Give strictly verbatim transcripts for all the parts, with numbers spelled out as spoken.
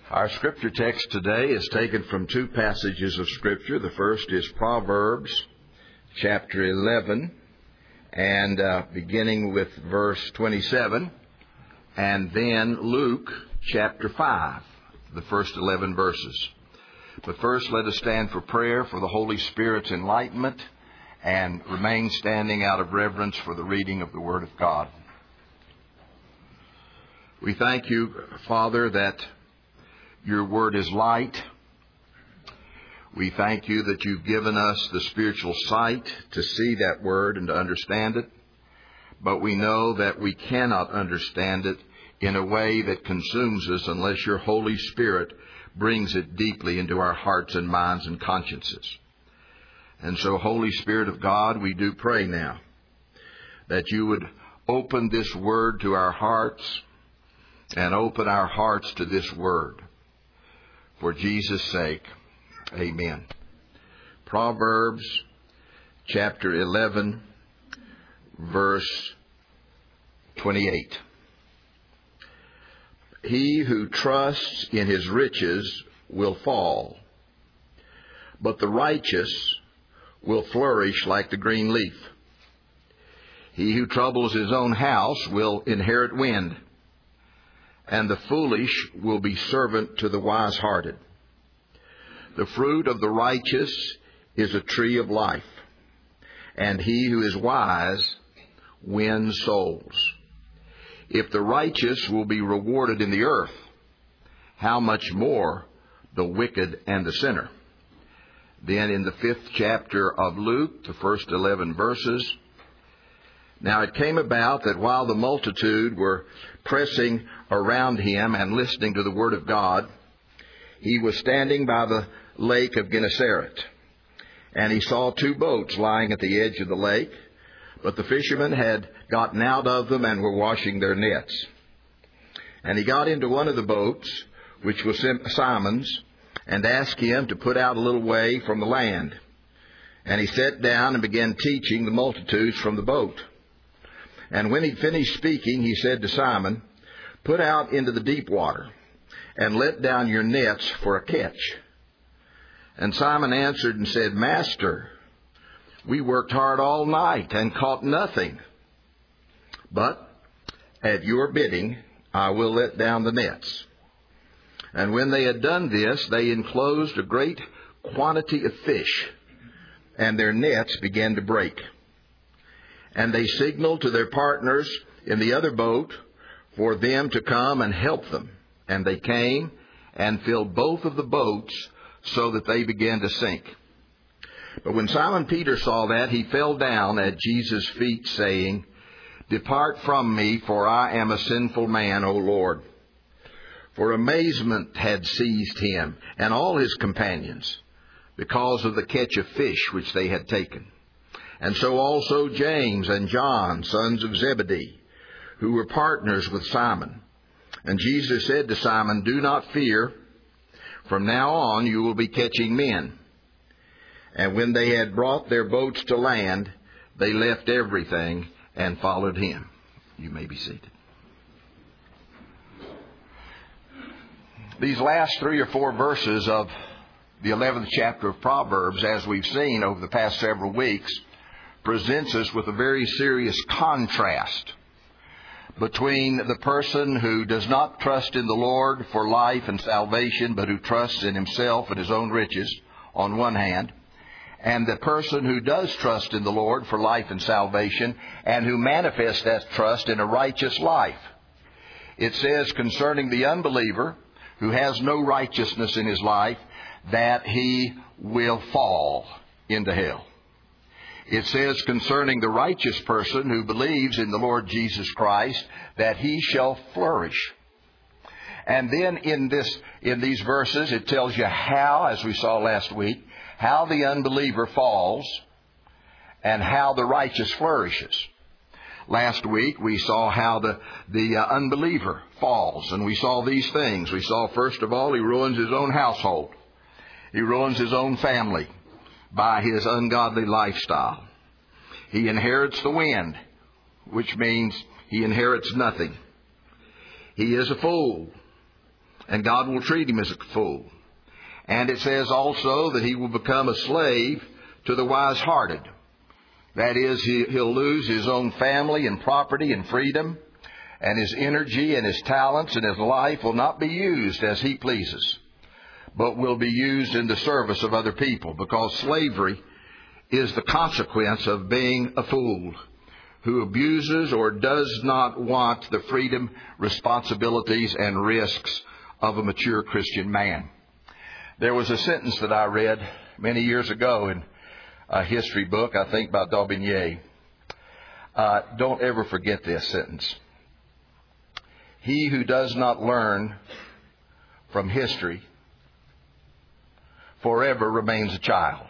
Our scripture text today is taken from two passages of scripture. The first is Proverbs chapter eleven, and uh, beginning with verse twenty-seven, and then Luke chapter five, the first eleven verses. But first, let us stand for prayer for the Holy Spirit's enlightenment and remain standing out of reverence for the reading of the Word of God. We thank you, Father, that your Word is light. We thank you that you've given us the spiritual sight to see that Word and to understand it. But we know that we cannot understand it in a way that consumes us unless your Holy Spirit brings it deeply into our hearts and minds and consciences. And so, Holy Spirit of God, we do pray now that you would open this Word to our hearts and open our hearts to this Word. For Jesus' sake, amen. Proverbs chapter eleven, verse twenty-eight. He who trusts in his riches will fall, but the righteous will flourish like the green leaf. He who troubles his own house will inherit wind, and the foolish will be servant to the wise-hearted. The fruit of the righteous is a tree of life, and he who is wise wins souls. If the righteous will be rewarded in the earth, how much more the wicked and the sinner? Then in the fifth chapter of Luke, the first eleven verses, now it came about that while the multitude were pressing around him and listening to the word of God, he was standing by the lake of Gennesaret, and he saw two boats lying at the edge of the lake, but the fishermen had gotten out of them and were washing their nets. And he got into one of the boats, which was Simon's, and asked him to put out a little way from the land. And he sat down and began teaching the multitudes from the boat. And when he'd finished speaking, he said to Simon, "Put out into the deep water, and let down your nets for a catch." And Simon answered and said, "Master, we worked hard all night and caught nothing. But at your bidding, I will let down the nets." And when they had done this, they enclosed a great quantity of fish, and their nets began to break. And they signaled to their partners in the other boat for them to come and help them. And they came and filled both of the boats so that they began to sink. But when Simon Peter saw that, he fell down at Jesus' feet, saying, "Depart from me, for I am a sinful man, O Lord." For amazement had seized him and all his companions, because of the catch of fish which they had taken. And so also James and John, sons of Zebedee, who were partners with Simon. And Jesus said to Simon, "Do not fear. From now on you will be catching men." And when they had brought their boats to land, they left everything and followed him. You may be seated. These last three or four verses of the eleventh chapter of Proverbs, as we've seen over the past several weeks, presents us with a very serious contrast between the person who does not trust in the Lord for life and salvation, but who trusts in himself and his own riches on one hand, and the person who does trust in the Lord for life and salvation and who manifests that trust in a righteous life. It says concerning the unbeliever who has no righteousness in his life that he will fall into hell. It says concerning the righteous person who believes in the Lord Jesus Christ that he shall flourish. And then in this, in these verses, it tells you how, as we saw last week, how the unbeliever falls and how the righteous flourishes. Last week we saw how the, the uh, unbeliever falls, and we saw these things. We saw, first of all, he ruins his own household. He ruins his own family by his ungodly lifestyle. He inherits the wind, which means he inherits nothing. He is a fool. and God will treat him as a fool. And it says also that he will become a slave to the wise-hearted. That is, he, he'll lose his own family and property and freedom, and his energy and his talents and his life will not be used as he pleases, but will be used in the service of other people, because slavery is the consequence of being a fool who abuses or does not want the freedom, responsibilities, and risks of a mature Christian man. There was a sentence that I read many years ago in a history book, I think by Daubigny. Uh, don't ever forget this sentence. He who does not learn from history forever remains a child.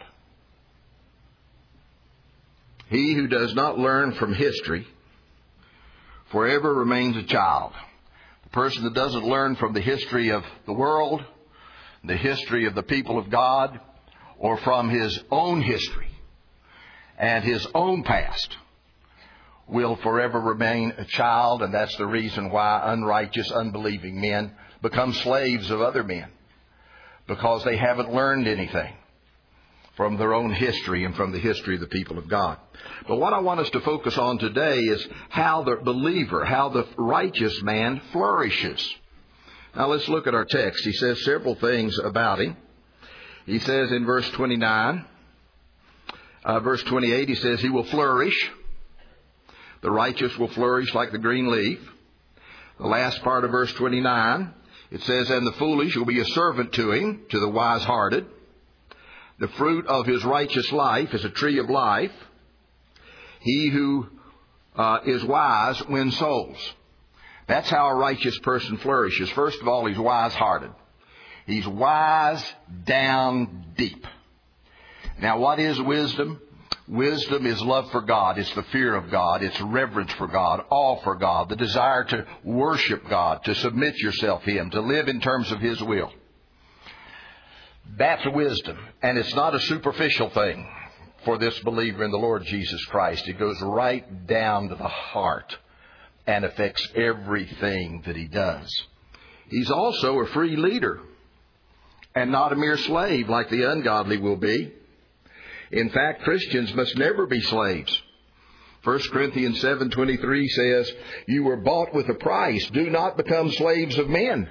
He who does not learn from history forever remains a child. The person that doesn't learn from the history of the world, the history of the people of God, or from his own history and his own past, will forever remain a child. And that's the reason why unrighteous, unbelieving men become slaves of other men, because they haven't learned anything from their own history and from the history of the people of God. But what I want us to focus on today is how the believer, how the righteous man flourishes. Now let's look at our text. He says several things about him. He says in verse twenty-nine, uh, verse twenty-eight, he says he will flourish. The righteous will flourish like the green leaf. The last part of verse twenty-nine, it says, and the foolish will be a servant to him, to the wise-hearted. The fruit of his righteous life is a tree of life. He who uh, is wise wins souls. That's how a righteous person flourishes. First of all, he's wise-hearted. He's wise down deep. Now, what is wisdom? Wisdom is love for God. It's the fear of God. It's reverence for God, awe for God, the desire to worship God, to submit yourself to Him, to live in terms of His will. That's wisdom. And it's not a superficial thing for this believer in the Lord Jesus Christ. It goes right down to the heart and affects everything that he does. He's also a free leader and not a mere slave like the ungodly will be. In fact, Christians must never be slaves. First Corinthians seven twenty-three says, you were bought with a price. Do not become slaves of men.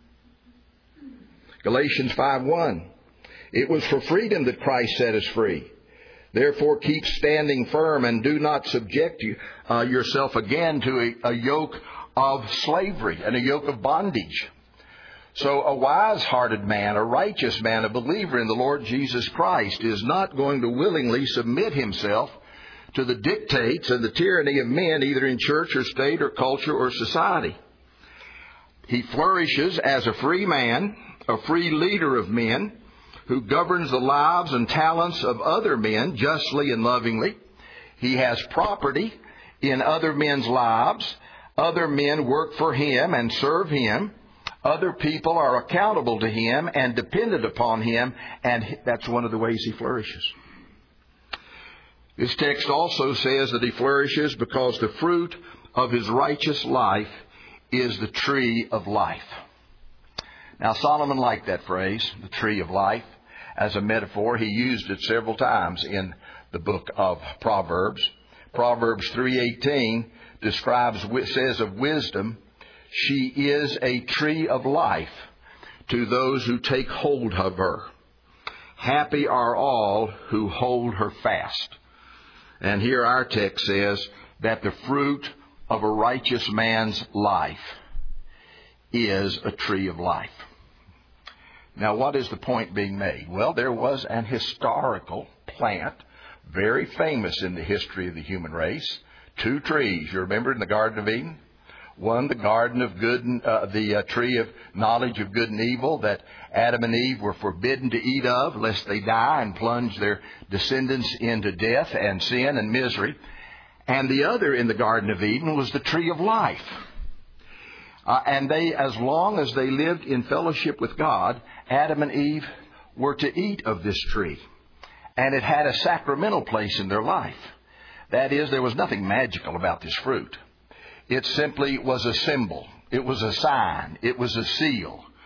Galatians five one, it was for freedom that Christ set us free. Therefore, keep standing firm and do not subject you, uh, yourself again to a, a yoke of slavery and a yoke of bondage. So a wise-hearted man, a righteous man, a believer in the Lord Jesus Christ is not going to willingly submit himself to the dictates and the tyranny of men, either in church or state or culture or society. He flourishes as a free man, a free leader of men, who governs the lives and talents of other men justly and lovingly. He has property in other men's lives. Other men work for him and serve him. Other people are accountable to him and dependent upon him, and that's one of the ways he flourishes. This text also says that he flourishes because the fruit of his righteous life is the tree of life. Now, Solomon liked that phrase, the tree of life, as a metaphor. He used it several times in the book of Proverbs. Proverbs three eighteen describes, says of wisdom, she is a tree of life to those who take hold of her. Happy are all who hold her fast. And here our text says that the fruit of a righteous man's life is a tree of life. Now, what is the point being made? Well, there was an historical plant, very famous in the history of the human race. Two trees, you remember, in the Garden of Eden? One, the garden of good, uh, the uh, tree of knowledge of good and evil that Adam and Eve were forbidden to eat of, lest they die and plunge their descendants into death and sin and misery. And the other in the Garden of Eden was the tree of life. Uh, and they, as long as they lived in fellowship with God, Adam and Eve were to eat of this tree. And it had a sacramental place in their life. That is, there was nothing magical about this fruit. It simply was a symbol. It was a sign. It was a seal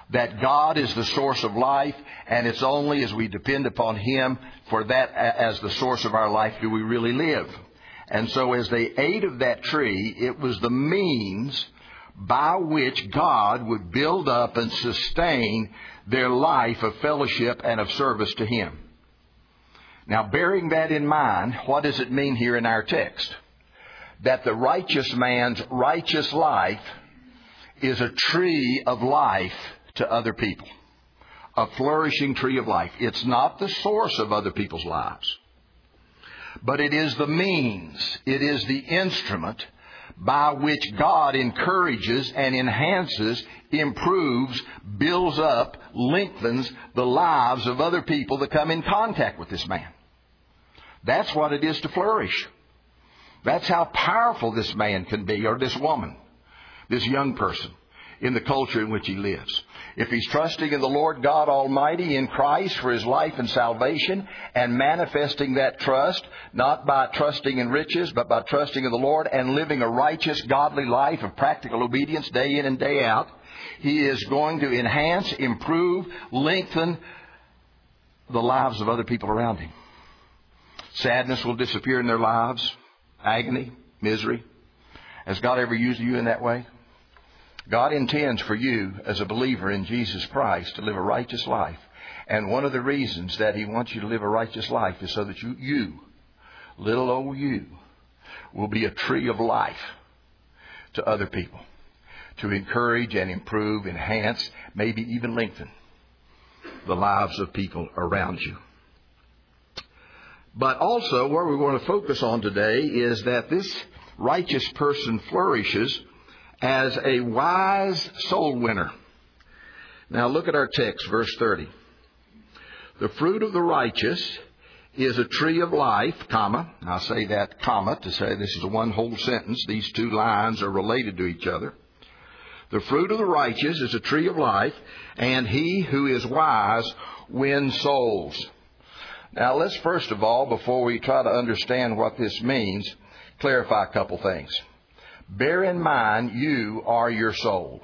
that God is the source of life, and it's only as we depend upon Him for that as the source of our life do we really live. And so as they ate of that tree, it was the means by which God would build up and sustain their life of fellowship and of service to Him. Now, bearing that in mind, what does it mean here in our text? That the righteous man's righteous life is a tree of life to other people. A flourishing tree of life. It's not the source of other people's lives, but it is the means, it is the instrument by which God encourages and enhances, improves, builds up, lengthens the lives of other people that come in contact with this man. That's what it is to flourish. That's how powerful this man can be, or this woman, this young person, in the culture in which he lives. If he's trusting in the Lord God Almighty in Christ for his life and salvation, and manifesting that trust, not by trusting in riches, but by trusting in the Lord and living a righteous, godly life of practical obedience day in and day out, he is going to enhance, improve, lengthen the lives of other people around him. Sadness will disappear in their lives. Agony, misery. Has God ever used you in that way? God intends for you as a believer in Jesus Christ to live a righteous life. And one of the reasons that He wants you to live a righteous life is so that you, you, little old you, will be a tree of life to other people. To encourage and improve, enhance, maybe even lengthen the lives of people around you. But also, what we're going to focus on today is that this righteous person flourishes as a wise soul winner. Now look at our text, verse thirty. The fruit of the righteous is a tree of life, comma. I'll say that, comma, to say this is a one whole sentence. These two lines are related to each other. The fruit of the righteous is a tree of life, and he who is wise wins souls. Now let's first of all, before we try to understand what this means, clarify a couple things. Bear in mind, you are your soul.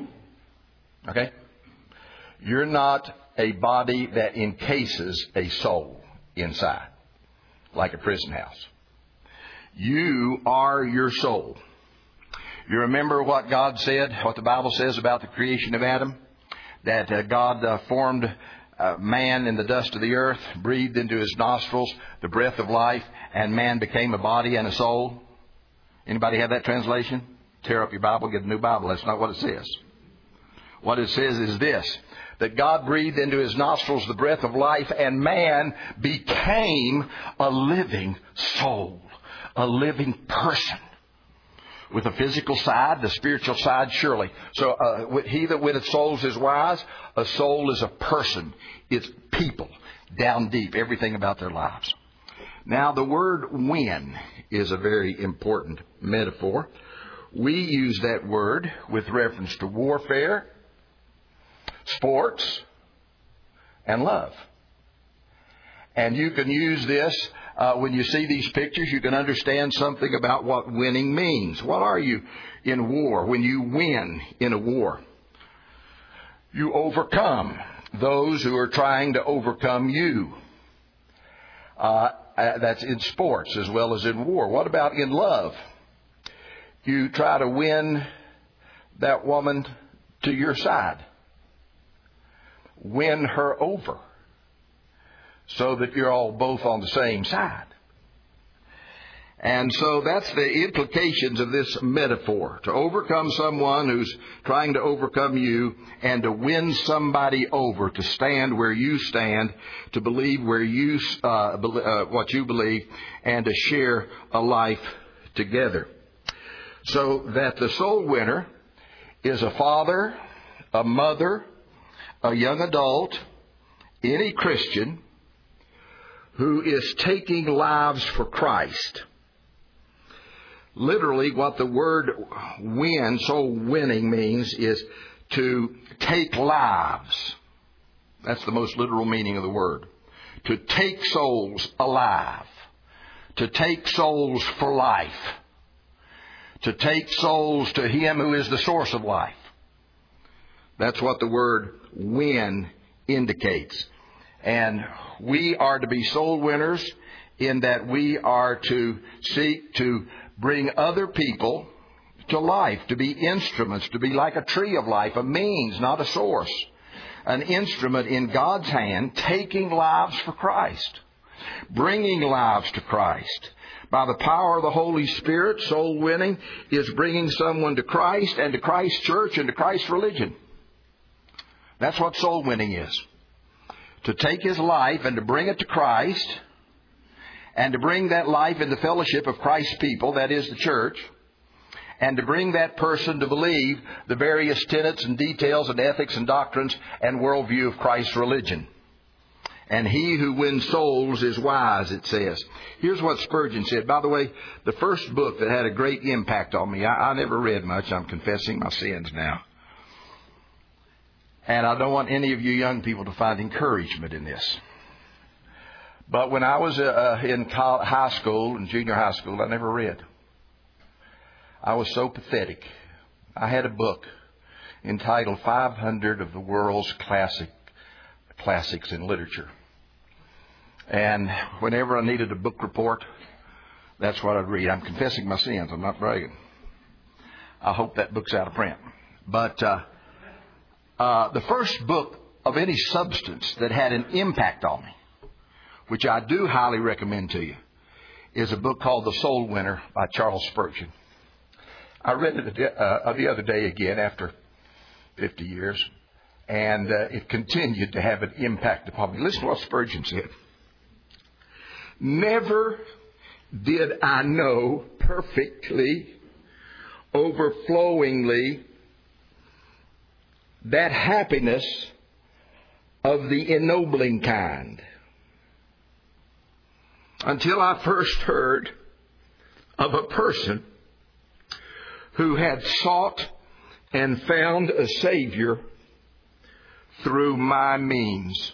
Okay? You're not a body that encases a soul inside, like a prison house. You are your soul. You remember what God said, what the Bible says about the creation of Adam? That uh, God uh, formed uh, man in the dust of the earth, breathed into his nostrils the breath of life, and man became a body and a soul. Anybody have that translation? Tear up your Bible, get a new Bible. That's not what it says. What it says is this, that God breathed into his nostrils the breath of life, and man became a living soul, a living person. With a physical side, the spiritual side, surely. So uh, he that winneth souls is wise. A soul is a person. It's people, down deep, everything about their lives. Now, the word win is a very important metaphor. We use that word with reference to warfare, sports, and love. And you can use this uh, when you see these pictures. You can understand something about what winning means. What are you in war? When you win in a war, you overcome those who are trying to overcome you. Uh, that's in sports as well as in war. What about in love? You try to win that woman to your side. Win her over, so that you're all both on the same side. And so that's the implications of this metaphor. To overcome someone who's trying to overcome you, and to win somebody over, to stand where you stand, to believe where you uh, uh, what you believe, and to share a life together. So that the soul winner is a father, a mother, a young adult, any Christian who is taking lives for Christ. Literally, what the word win, soul winning, means is to take lives. That's the most literal meaning of the word. To take souls alive. To take souls for life. To take souls to Him who is the source of life. That's what the word win indicates. And we are to be soul winners in that we are to seek to bring other people to life, to be instruments, to be like a tree of life, a means, not a source. An instrument in God's hand, taking lives for Christ, bringing lives to Christ. By the power of the Holy Spirit, soul winning is bringing someone to Christ and to Christ's church and to Christ's religion. That's what soul winning is. To take his life and to bring it to Christ and to bring that life in the fellowship of Christ's people, that is the church, and to bring that person to believe the various tenets and details and ethics and doctrines and worldview of Christ's religion. And he who wins souls is wise, it says. Here's what Spurgeon said. By the way, the first book that had a great impact on me, I, I never read much. I'm confessing my sins now. And I don't want any of you young people to find encouragement in this. But when I was uh, in high school and junior high school, I never read. I was so pathetic. I had a book entitled five hundred of the World's Classic Classics in Literature. And whenever I needed a book report, that's what I'd read. I'm confessing my sins. I'm not bragging. I hope that book's out of print. But uh, uh, the first book of any substance that had an impact on me, which I do highly recommend to you, is a book called The Soul Winner by Charles Spurgeon. I read it uh, the other day again after fifty years, and uh, it continued to have an impact upon me. Listen to what Spurgeon said. Never did I know perfectly, overflowingly, that happiness of the ennobling kind until I first heard of a person who had sought and found a Savior through my means.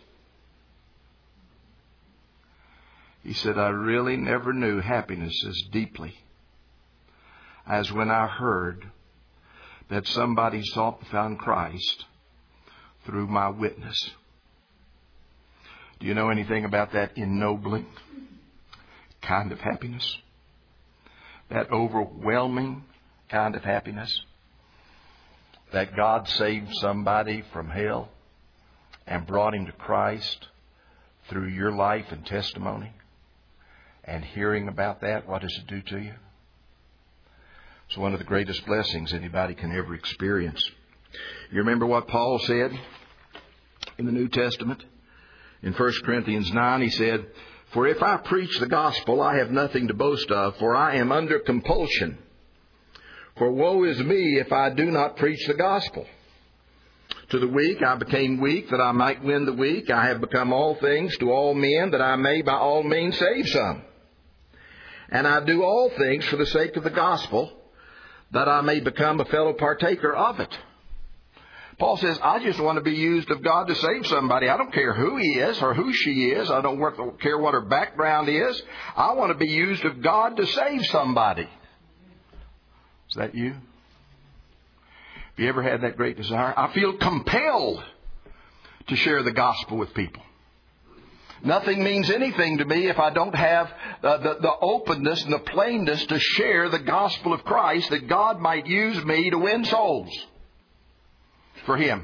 He said, I really never knew happiness as deeply as when I heard that somebody sought and found Christ through my witness. Do you know anything about that ennobling kind of happiness? That overwhelming kind of happiness? That God saved somebody from hell and brought him to Christ through your life and testimony? And hearing about that, what does it do to you? It's one of the greatest blessings anybody can ever experience. You remember what Paul said in the New Testament? In First Corinthians nine, he said, For if I preach the gospel, I have nothing to boast of, for I am under compulsion. For woe is me if I do not preach the gospel. To the weak I became weak, that I might win the weak. I have become all things to all men, that I may by all means save some. And I do all things for the sake of the gospel, that I may become a fellow partaker of it. Paul says, I just want to be used of God to save somebody. I don't care who he is or who she is. I don't work, care what her background is. I want to be used of God to save somebody. Is that you? Have you ever had that great desire? I feel compelled to share the gospel with people. Nothing means anything to me if I don't have uh, the, the openness and the plainness to share the gospel of Christ, that God might use me to win souls for Him.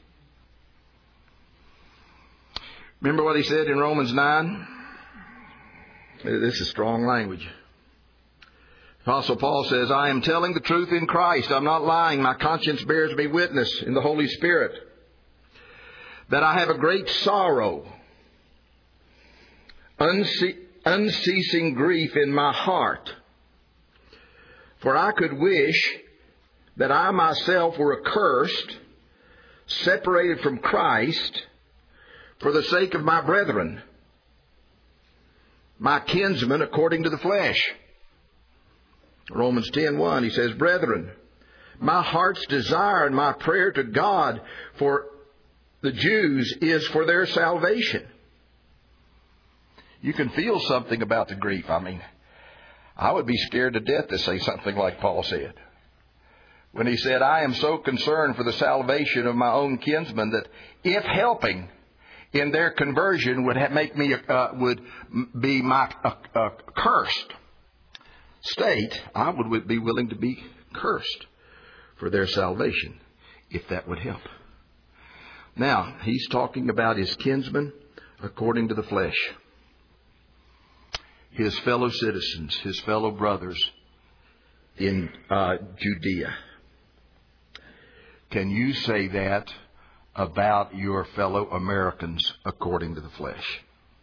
Remember what he said in Romans nine? This is strong language. Apostle Paul says, I am telling the truth in Christ. I'm not lying. My conscience bears me witness in the Holy Spirit that I have a great sorrow, unce- unceasing grief in my heart. For I could wish that I myself were accursed, separated from Christ, for the sake of my brethren, my kinsmen according to the flesh. Romans ten one, he says, Brethren, my heart's desire and my prayer to God for the Jews is for their salvation. You can feel something about the grief. I mean, I would be scared to death to say something like Paul said. when he said, I am so concerned for the salvation of my own kinsmen that if helping in their conversion would have, make me uh, would be my uh, uh, cursed state, I would be willing to be cursed for their salvation, if that would help. Now, he's talking about his kinsmen according to the flesh, his fellow citizens, his fellow brothers in uh, Judea. Can you say that about your fellow Americans according to the flesh?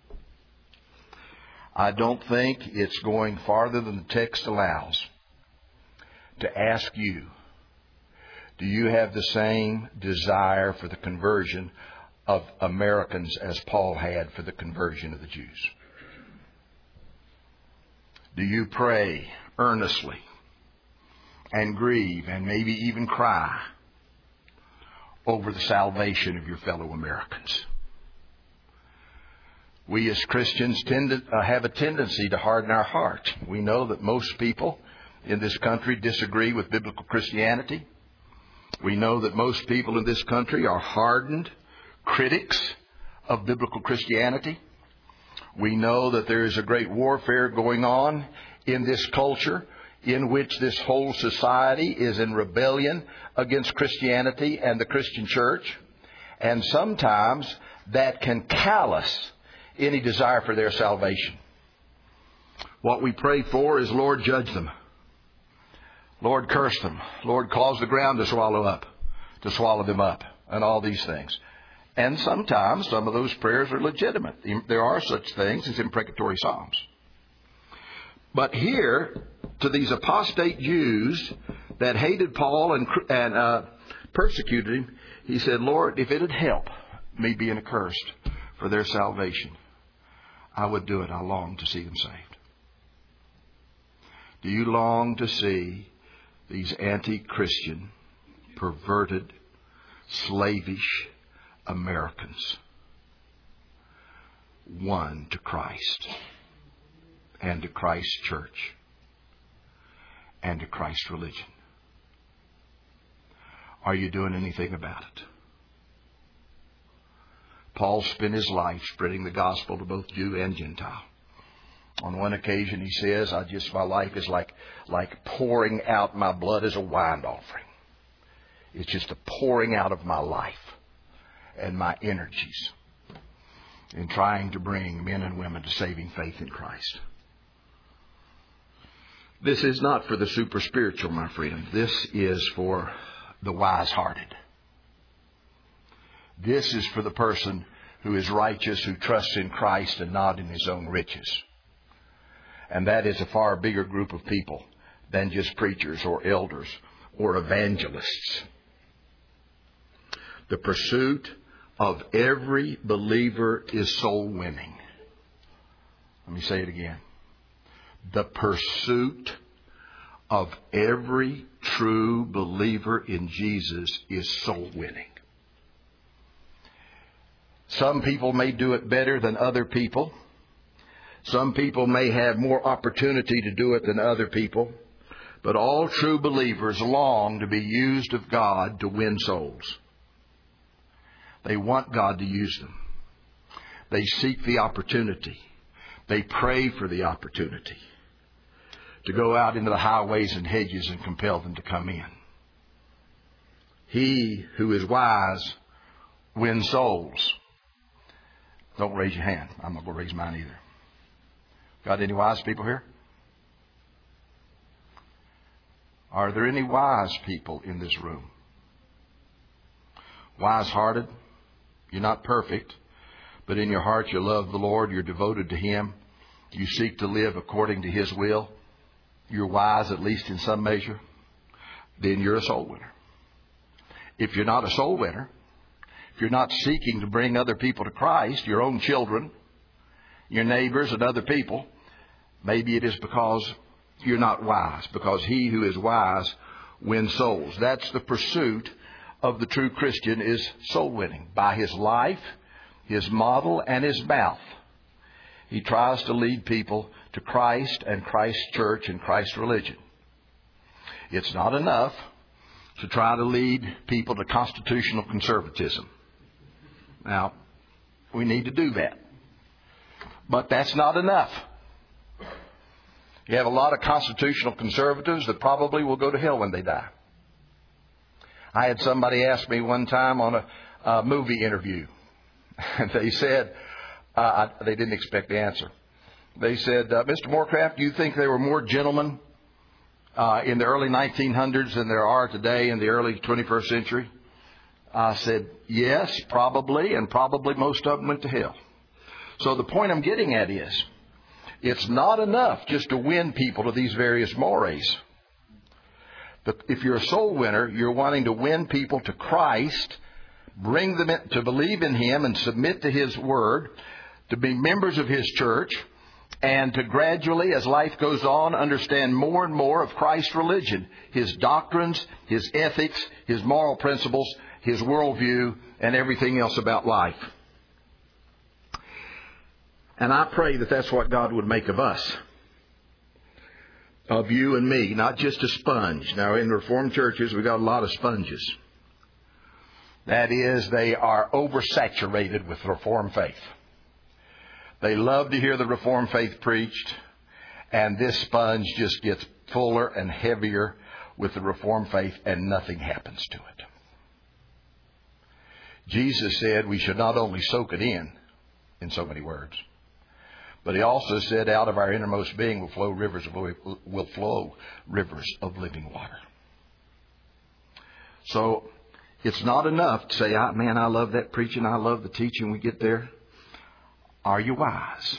I don't think it's going farther than the text allows to ask you, do you have the same desire for the conversion of Americans as Paul had for the conversion of the Jews? Do you pray earnestly and grieve and maybe even cry over the salvation of your fellow Americans? We as Christians tend to uh, have a tendency to harden our heart. We know that most people in this country disagree with biblical Christianity. We know that most people in this country are hardened critics of biblical Christianity. We know that there is a great warfare going on in this culture in which this whole society is in rebellion against Christianity and the Christian church. And sometimes that can callous any desire for their salvation. What we pray for is, Lord, judge them. Lord, curse them. Lord, cause the ground to swallow up, to swallow them up, and all these things. And sometimes some of those prayers are legitimate. There are such things as imprecatory psalms. But here, to these apostate Jews that hated Paul and, and uh, persecuted him, he said, Lord, if it would help me being accursed for their salvation, I would do it. I long to see them saved. Do you long to see these anti-Christian, perverted, slavish Americans won to Christ and to Christ's church and to Christ's religion? Are you doing anything about it? Paul spent his life spreading the gospel to both Jew and Gentile. On one occasion he says, I just, my life is like, like pouring out my blood as a wine offering. It's just a pouring out of my life and my energies in trying to bring men and women to saving faith in Christ. This is not for the super spiritual, my friend. This is for the wise-hearted. This is for the person who is righteous, who trusts in Christ and not in his own riches. And that is a far bigger group of people than just preachers or elders or evangelists. The pursuit of every believer is soul winning. Let me say it again. The pursuit of every true believer in Jesus is soul winning. Some people may do it better than other people. Some people may have more opportunity to do it than other people. But all true believers long to be used of God to win souls. They want God to use them. They seek the opportunity. They pray for the opportunity to go out into the highways and hedges and compel them to come in. He who is wise wins souls. Don't raise your hand. I'm not going to raise mine either. Got any wise people here? Are there any wise people in this room? Wise-hearted? You're not perfect, but in your heart you love the Lord. You're devoted to Him. You seek to live according to His will. You're wise, at least in some measure. Then you're a soul winner. If you're not a soul winner, if you're not seeking to bring other people to Christ, your own children, your neighbors and other people, maybe it is because you're not wise, because he who is wise wins souls. That's the pursuit of the true Christian, is soul winning. By his life, his model, and his mouth, he tries to lead people to Christ and Christ's church and Christ's religion. It's not enough to try to lead people to constitutional conservatism. Now, we need to do that. But that's not enough. You have a lot of constitutional conservatives that probably will go to hell when they die. I had somebody ask me one time on a, a movie interview. And they said, uh, I, they didn't expect the answer. They said, uh, Mister Morecraft, do you think there were more gentlemen uh, in the early nineteen hundreds than there are today in the early twenty-first century? I said, yes, probably, and probably most of them went to hell. So the point I'm getting at is, it's not enough just to win people to these various mores. But if you're a soul winner, you're wanting to win people to Christ, bring them in, to believe in Him and submit to His Word, to be members of His church, and to gradually, as life goes on, understand more and more of Christ's religion, His doctrines, His ethics, His moral principles, His worldview, and everything else about life. And I pray that that's what God would make of us, of you and me, not just a sponge. Now, in Reformed churches, we've got a lot of sponges. That is, they are oversaturated with Reformed faith. They love to hear the Reformed faith preached, and this sponge just gets fuller and heavier with the Reformed faith, and nothing happens to it. Jesus said we should not only soak it in, in so many words, but He also said out of our innermost being will flow rivers of, will flow rivers of living water. So it's not enough to say, ah, man, I love that preaching, I love the teaching. We get there. Are you wise?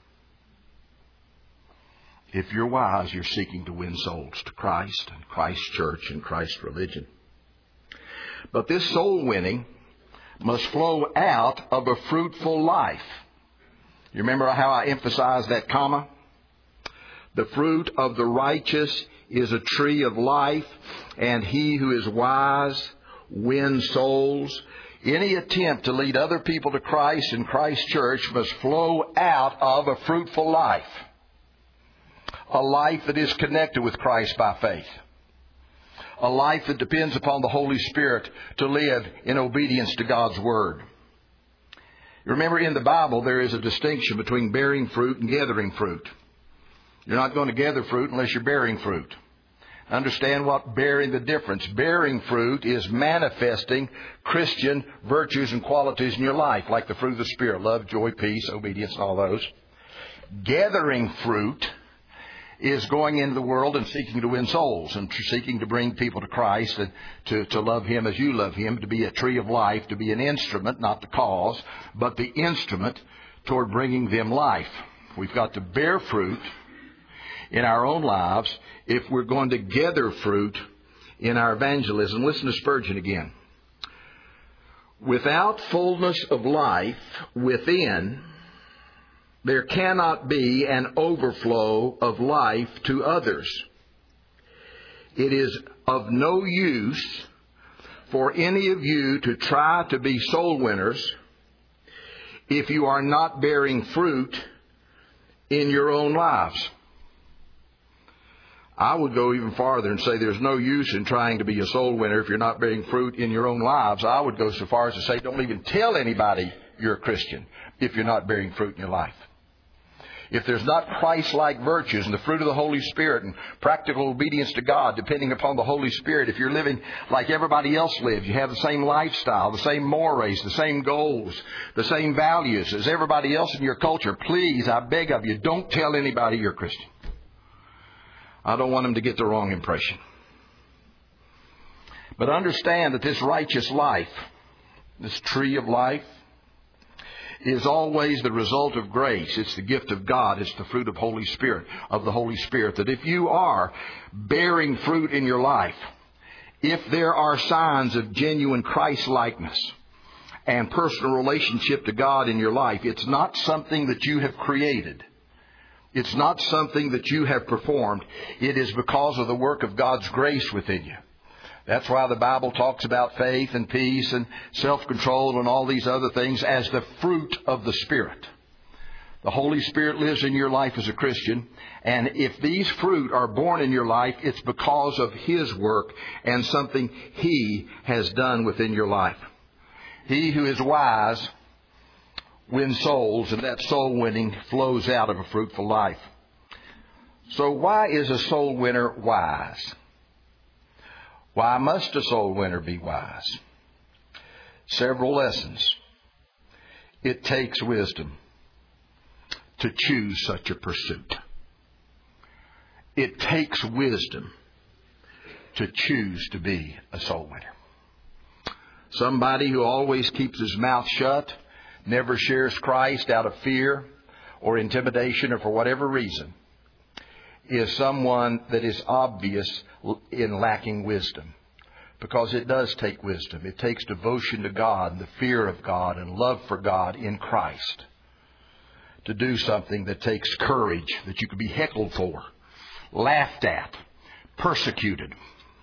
If you're wise, you're seeking to win souls to Christ and Christ's church and Christ's religion. But this soul winning must flow out of a fruitful life. You remember how I emphasized that comma? The fruit of the righteous is a tree of life, and he who is wise wins souls. Any attempt to lead other people to Christ and Christ's church must flow out of a fruitful life. A life that is connected with Christ by faith. A life that depends upon the Holy Spirit to live in obedience to God's Word. You remember in the Bible there is a distinction between bearing fruit and gathering fruit. You're not going to gather fruit unless you're bearing fruit. Understand what bearing the difference. Bearing fruit is manifesting Christian virtues and qualities in your life, like the fruit of the Spirit, love, joy, peace, obedience, and all those. Gathering fruit is going into the world and seeking to win souls and seeking to bring people to Christ and to, to love Him as you love Him, to be a tree of life, to be an instrument, not the cause, but the instrument toward bringing them life. We've got to bear fruit in our own lives if we're going to gather fruit in our evangelism. Listen to Spurgeon again. Without fullness of life within, there cannot be an overflow of life to others. It is of no use for any of you to try to be soul winners if you are not bearing fruit in your own lives. I would go even farther and say there's no use in trying to be a soul winner if you're not bearing fruit in your own lives. I would go so far as to say don't even tell anybody you're a Christian if you're not bearing fruit in your life. If there's not Christ-like virtues and the fruit of the Holy Spirit and practical obedience to God depending upon the Holy Spirit, if you're living like everybody else lives, you have the same lifestyle, the same mores, the same goals, the same values as everybody else in your culture, please, I beg of you, don't tell anybody you're a Christian. I don't want them to get the wrong impression. But understand that this righteous life, this tree of life, is always the result of grace. It's the gift of God. It's the fruit of Holy Spirit, of the Holy Spirit. That if you are bearing fruit in your life, if there are signs of genuine Christ-likeness and personal relationship to God in your life, it's not something that you have created. It's not something that you have performed. It is because of the work of God's grace within you. That's why the Bible talks about faith and peace and self-control and all these other things as the fruit of the Spirit. The Holy Spirit lives in your life as a Christian. And if these fruit are born in your life, it's because of His work and something He has done within your life. He who is wise wins souls, and that soul winning flows out of a fruitful life. So why is a soul winner wise? Why must a soul winner be wise? Several lessons. It takes wisdom to choose such a pursuit. It takes wisdom to choose to be a soul winner. Somebody who always keeps his mouth shut, never shares Christ out of fear or intimidation or for whatever reason, is someone that is obvious in lacking wisdom. Because it does take wisdom. It takes devotion to God, and the fear of God, and love for God in Christ to do something that takes courage, that you could be heckled for, laughed at, persecuted.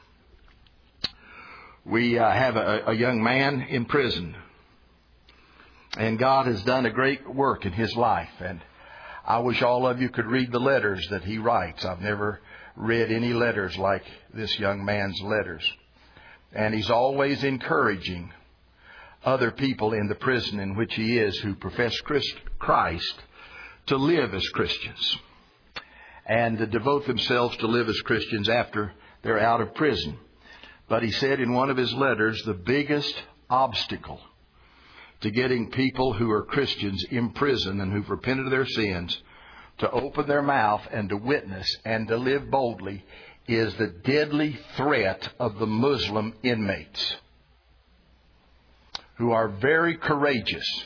We uh, have a, a young man in prison, and God has done a great work in his life. And I wish all of you could read the letters that he writes. I've never read any letters like this young man's letters. And he's always encouraging other people in the prison in which he is who profess Christ to live as Christians and to devote themselves to live as Christians after they're out of prison. But he said in one of his letters, the biggest obstacle to getting people who are Christians in prison and who've repented of their sins to open their mouth and to witness and to live boldly is the deadly threat of the Muslim inmates, who are very courageous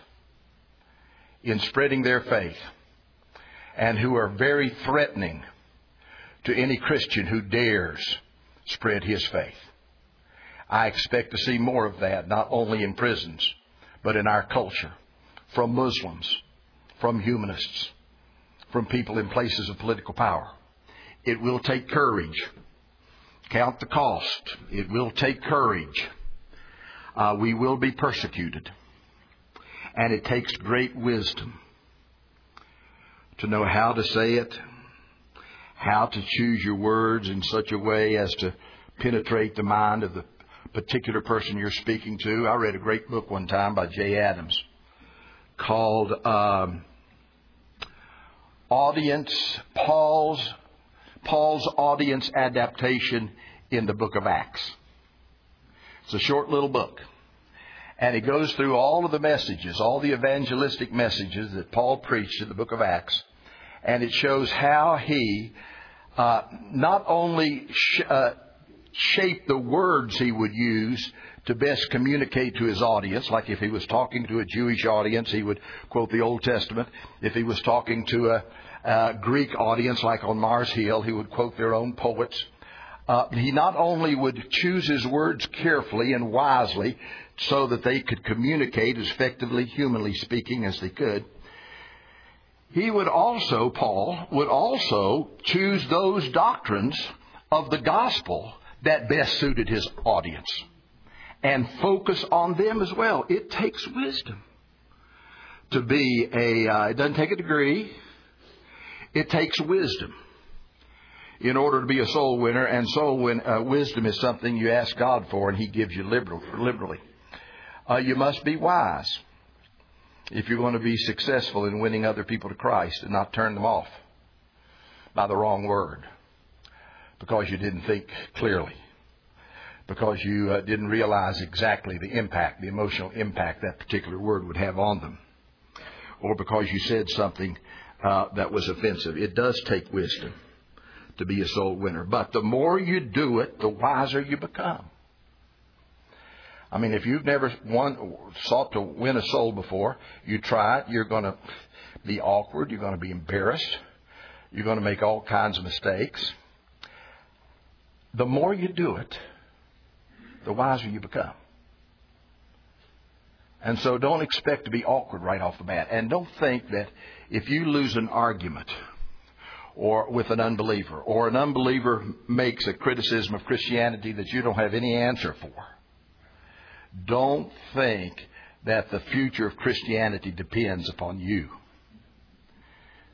in spreading their faith and who are very threatening to any Christian who dares spread his faith. I expect to see more of that, not only in prisons, but in our culture, from Muslims, from humanists, from people in places of political power. It will take courage. Count the cost. It will take courage. Uh, we will be persecuted. And it takes great wisdom to know how to say it, how to choose your words in such a way as to penetrate the mind of the particular person you're speaking to. I read a great book one time by Jay Adams called um, Audience, Paul's Paul's Audience Adaptation in the Book of Acts. It's a short little book. And it goes through all of the messages, all the evangelistic messages that Paul preached in the book of Acts. And it shows how he uh, not only sh- uh, shaped the words he would use to best communicate to his audience. Like if he was talking to a Jewish audience, he would quote the Old Testament. If he was talking to a, a Greek audience, like on Mars Hill, he would quote their own poets. Uh, he not only would choose his words carefully and wisely so that they could communicate as effectively, humanly speaking, as they could, he would also, Paul, would also choose those doctrines of the gospel that best suited his audience and focus on them as well. It takes wisdom to be a, uh, it doesn't take a degree. It takes wisdom in order to be a soul winner. And soul win, uh, wisdom is something you ask God for, and He gives you liberal, liberally. Uh, you must be wise if you're going to be successful in winning other people to Christ and not turn them off by the wrong word because you didn't think clearly, because you uh, didn't realize exactly the impact, the emotional impact that particular word would have on them, or because you said something uh, that was offensive. It does take wisdom to be a soul winner. But the more you do it, the wiser you become. I mean, if you've never won, sought to win a soul before, you try it, you're going to be awkward, you're going to be embarrassed, you're going to make all kinds of mistakes. The more you do it, the wiser you become. And so don't expect to be awkward right off the bat. And don't think that if you lose an argument or with an unbeliever, or an unbeliever makes a criticism of Christianity that you don't have any answer for, don't think that the future of Christianity depends upon you.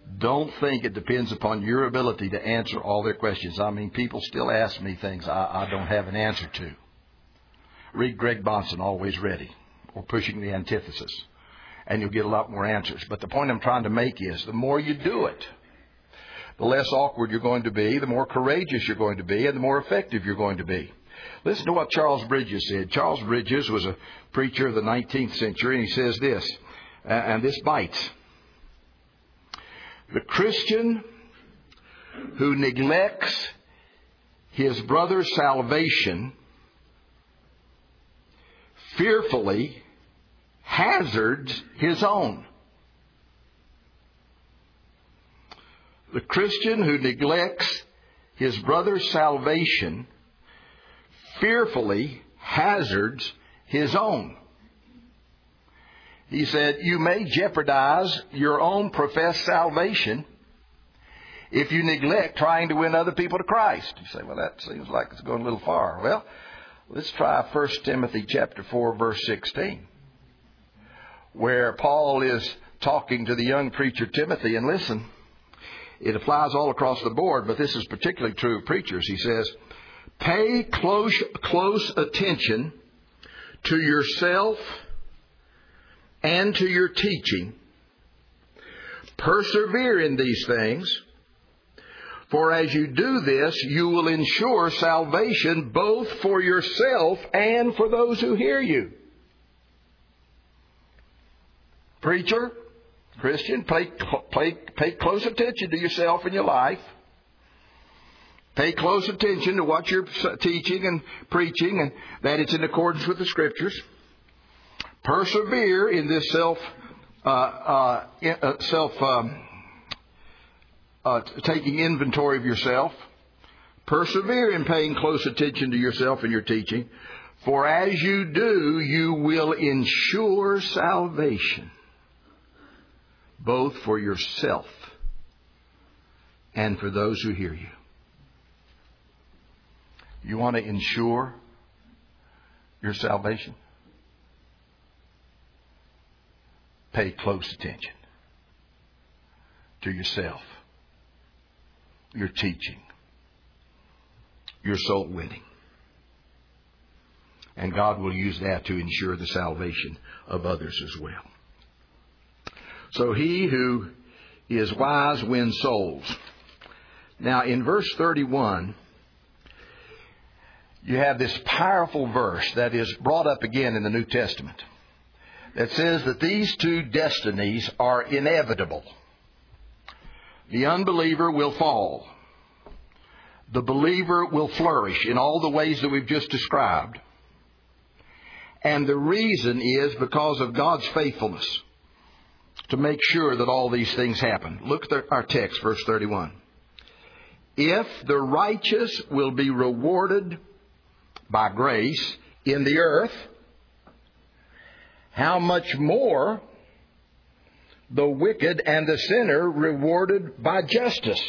Don't think it depends upon your ability to answer all their questions. I mean, people still ask me things I, I don't have an answer to. Read Greg Bonson, Always Ready, or Pushing the Antithesis, and you'll get a lot more answers. But the point I'm trying to make is the more you do it, the less awkward you're going to be, the more courageous you're going to be, and the more effective you're going to be. Listen to what Charles Bridges said. Charles Bridges was a preacher of the nineteenth century, and he says this, and this bites. The Christian who neglects his brother's salvation fearfully hazards his own. The Christian who neglects his brother's salvation fearfully hazards his own. He said, you may jeopardize your own professed salvation if you neglect trying to win other people to Christ. You say, well, that seems like it's going a little far. Well, let's try First Timothy chapter four, verse sixteen, where Paul is talking to the young preacher Timothy. And listen, it applies all across the board, but this is particularly true of preachers. He says, pay close, close attention to yourself and to your teaching. Persevere in these things, for as you do this, you will ensure salvation both for yourself and for those who hear you. Preacher, Christian, pay, pay, pay close attention to yourself and your life. Pay close attention to what you're teaching and preaching, and that it's in accordance with the Scriptures. Persevere in this self, uh, uh, self, um, uh, taking inventory of yourself. Persevere in paying close attention to yourself and your teaching. For as you do, you will ensure salvation, both for yourself and for those who hear you. You want to ensure your salvation? Pay close attention to yourself, your teaching, your soul winning. And God will use that to ensure the salvation of others as well. So he who is wise wins souls. Now in verse thirty-one, you have this powerful verse that is brought up again in the New Testament that says that these two destinies are inevitable. The unbeliever will fall. The believer will flourish in all the ways that we've just described. And the reason is because of God's faithfulness to make sure that all these things happen. Look at our text, verse thirty-one. If the righteous will be rewarded by grace in the earth, how much more the wicked and the sinner rewarded by justice?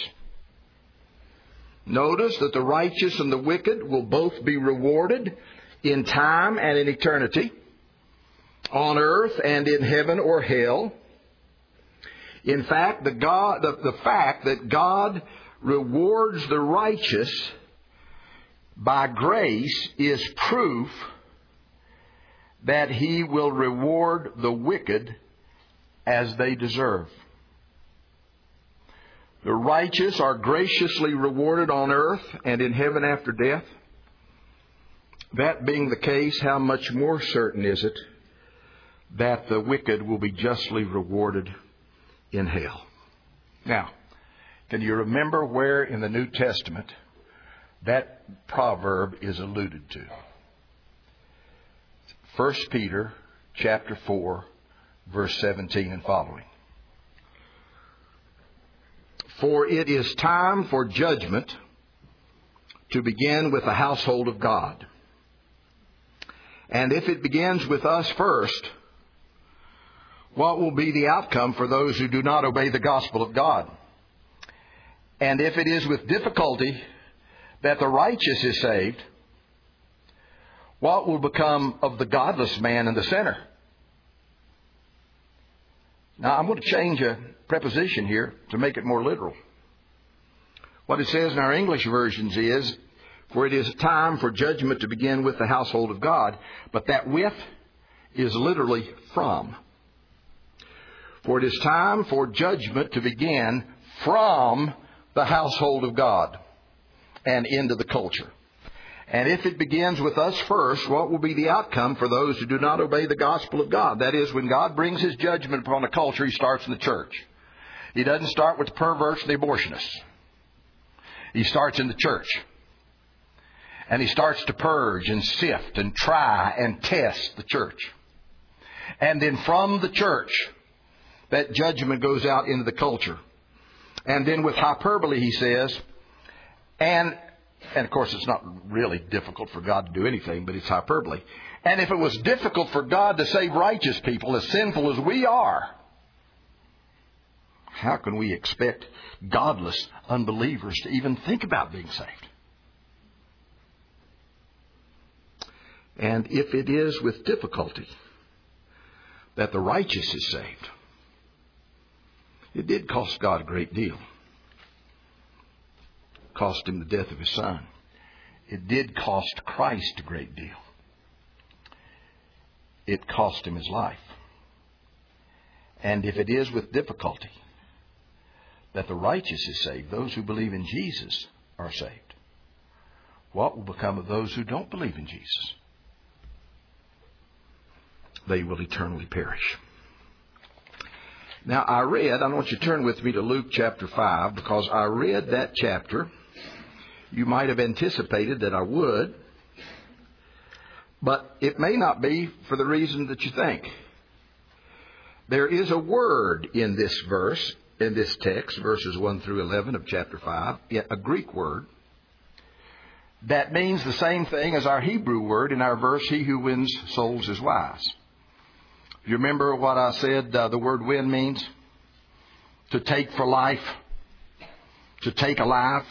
Notice that the righteous and the wicked will both be rewarded in time and in eternity, on earth and in heaven or hell. In fact, the, God, the, the fact that God rewards the righteous by grace is proof that He will reward the wicked as they deserve. The righteous are graciously rewarded on earth and in heaven after death. That being the case, how much more certain is it that the wicked will be justly rewarded in hell? Now, can you remember where in the New Testament that proverb is alluded to? First Peter chapter four, verse seventeen and following. For it is time for judgment to begin with the household of God. And if it begins with us first, what will be the outcome for those who do not obey the gospel of God? And if it is with difficulty that the righteous is saved, what will become of the godless man and the sinner? Now, I'm going to change a preposition here to make it more literal. What it says in our English versions is, for it is time for judgment to begin with the household of God. But that with is literally from. For it is time for judgment to begin from the household of God and into the culture. And if it begins with us first, what will be the outcome for those who do not obey the gospel of God? That is, when God brings His judgment upon a culture, He starts in the church. He doesn't start with the perverts and the abortionists. He starts in the church. And He starts to purge and sift and try and test the church. And then from the church, that judgment goes out into the culture. And then with hyperbole, He says, and... And, of course, it's not really difficult for God to do anything, but it's hyperbole. And if it was difficult for God to save righteous people, as sinful as we are, how can we expect godless unbelievers to even think about being saved? And if it is with difficulty that the righteous is saved, it did cost God a great deal. Cost Him the death of His Son. It did cost Christ a great deal. It cost Him His life. And if it is with difficulty that the righteous is saved, those who believe in Jesus are saved, what will become of those who don't believe in Jesus? They will eternally perish. Now, I read, I want you to turn with me to Luke chapter five, because I read that chapter. You might have anticipated that I would, but it may not be for the reason that you think. There is a word in this verse, in this text, verses one through eleven of chapter five, a Greek word, that means the same thing as our Hebrew word in our verse, he who wins souls is wise. You remember what I said uh, the word win means? To take for life, to take alive.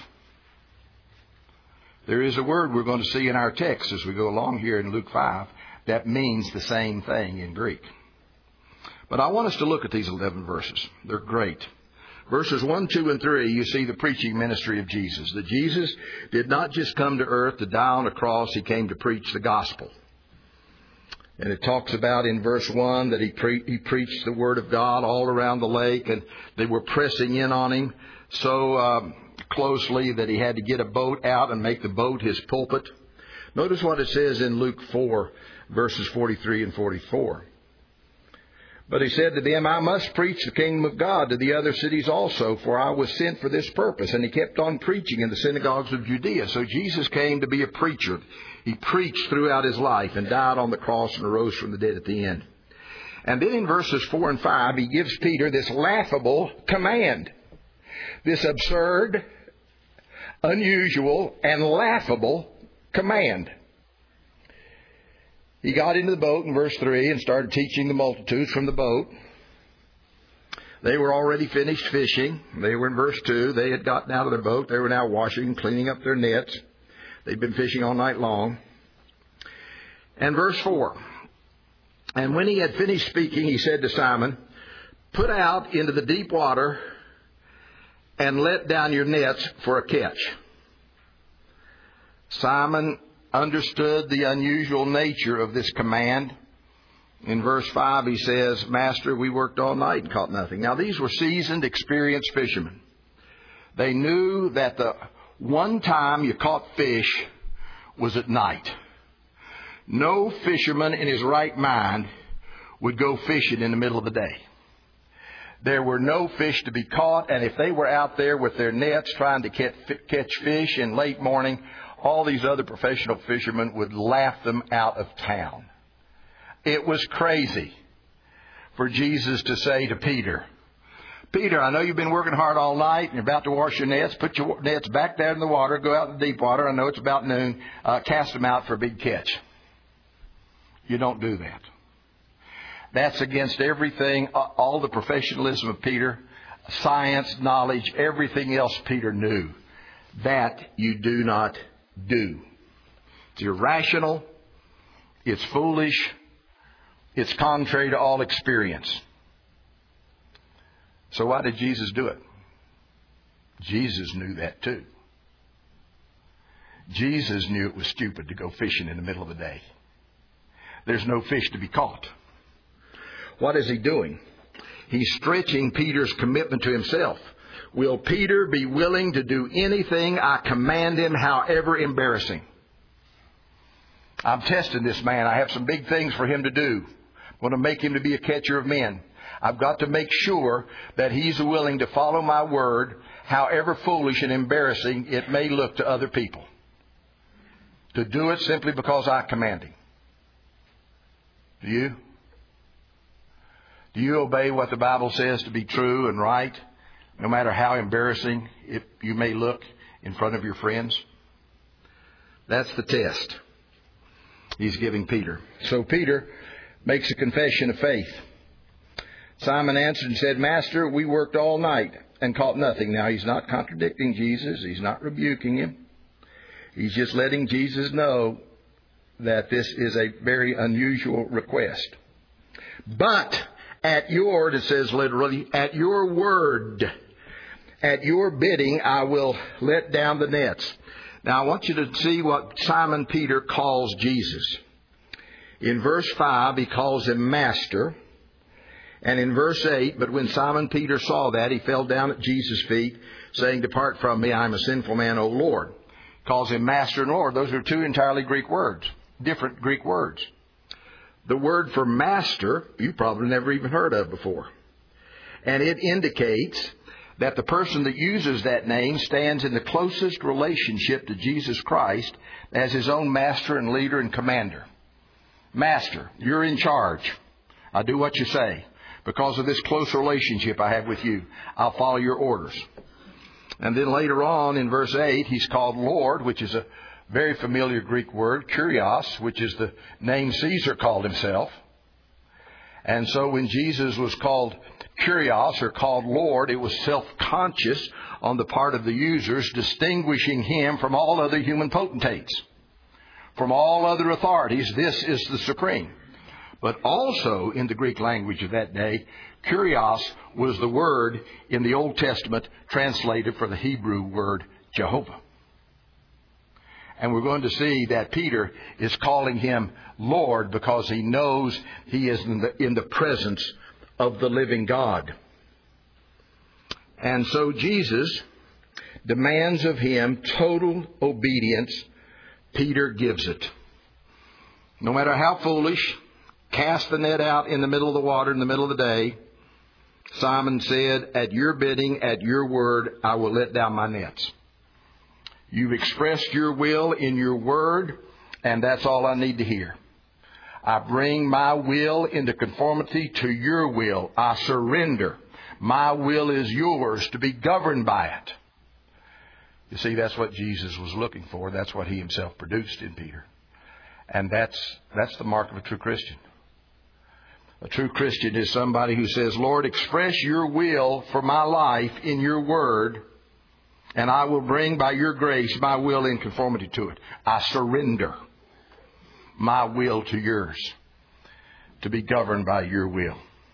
There is a word we're going to see in our text as we go along here in Luke five that means the same thing in Greek. But I want us to look at these eleven verses. They're great. Verses one, two, and three, you see the preaching ministry of Jesus. That Jesus did not just come to earth to die on a cross. He came to preach the gospel. And it talks about in verse one that he, pre- he preached the word of God all around the lake. And they were pressing in on Him so um, closely that he had to get a boat out and make the boat his pulpit. Notice what it says in Luke four, verses forty-three and forty-four. But he said to them, I must preach the kingdom of God to the other cities also, for I was sent for this purpose. And he kept on preaching in the synagogues of Judea. So Jesus came to be a preacher. He preached throughout His life and died on the cross and arose from the dead at the end. And then in verses four and five, he gives Peter this laughable command. This absurd, unusual, and laughable command. He got into the boat in verse three and started teaching the multitudes from the boat. They were already finished fishing. They were in verse two. They had gotten out of their boat. They were now washing and cleaning up their nets. They'd been fishing all night long. And verse four. And when he had finished speaking, he said to Simon, put out into the deep water and let down your nets for a catch. Simon understood the unusual nature of this command. In verse five, he says, Master, we worked all night and caught nothing. Now, these were seasoned, experienced fishermen. They knew that the one time you caught fish was at night. No fisherman in his right mind would go fishing in the middle of the day. There were no fish to be caught, and if they were out there with their nets trying to catch fish in late morning, all these other professional fishermen would laugh them out of town. It was crazy for Jesus to say to Peter, Peter, I know you've been working hard all night and you're about to wash your nets. Put your nets back there in the water. Go out in the deep water. I know it's about noon. Uh, cast them out for a big catch. You don't do that. That's against everything, all the professionalism of Peter, science, knowledge, everything else Peter knew. That you do not do. It's irrational. It's foolish. It's contrary to all experience. So why did Jesus do it? Jesus knew that too. Jesus knew it was stupid to go fishing in the middle of the day. There's no fish to be caught. What is he doing? He's stretching Peter's commitment to himself. Will Peter be willing to do anything I command him, however embarrassing? I'm testing this man. I have some big things for him to do. I want to make him to be a catcher of men. I've got to make sure that he's willing to follow my word, however foolish and embarrassing it may look to other people. To do it simply because I command him. Do you? Do you obey what the Bible says to be true and right, no matter how embarrassing it you may look in front of your friends? That's the test he's giving Peter. So Peter makes a confession of faith. Simon answered and said, Master, we worked all night and caught nothing. Now, he's not contradicting Jesus. He's not rebuking him. He's just letting Jesus know that this is a very unusual request. But at your, it says literally, at your word, at your bidding, I will let down the nets. Now, I want you to see what Simon Peter calls Jesus. In verse five, he calls him Master. And in verse eight, but when Simon Peter saw that, he fell down at Jesus' feet, saying, Depart from me, I am a sinful man, O Lord. Calls him Master and Lord. Those are two entirely Greek words, different Greek words. The word for master, you probably never even heard of before. And it indicates that the person that uses that name stands in the closest relationship to Jesus Christ as his own master and leader and commander. Master, you're in charge. I do what you say. Because of this close relationship I have with you, I'll follow your orders. And then later on in verse eight, he's called Lord, which is a very familiar Greek word, Kyrios, which is the name Caesar called himself. And so when Jesus was called Kyrios or called Lord, it was self-conscious on the part of the users, distinguishing him from all other human potentates, from all other authorities. This is the supreme. But also in the Greek language of that day, Kyrios was the word in the Old Testament translated for the Hebrew word Jehovah. And we're going to see that Peter is calling him Lord because he knows he is in the, in the presence of the living God. And so Jesus demands of him total obedience. Peter gives it. No matter how foolish, cast the net out in the middle of the water in the middle of the day. Simon said, At your bidding, at your word, I will let down my nets. You've expressed your will in your word, and that's all I need to hear. I bring my will into conformity to your will. I surrender. My will is yours to be governed by it. You see, that's what Jesus was looking for. That's what he himself produced in Peter. And that's that's the mark of a true Christian. A true Christian is somebody who says, Lord, express your will for my life in your word, and I will bring by your grace my will in conformity to it. I surrender my will to yours to be governed by your will.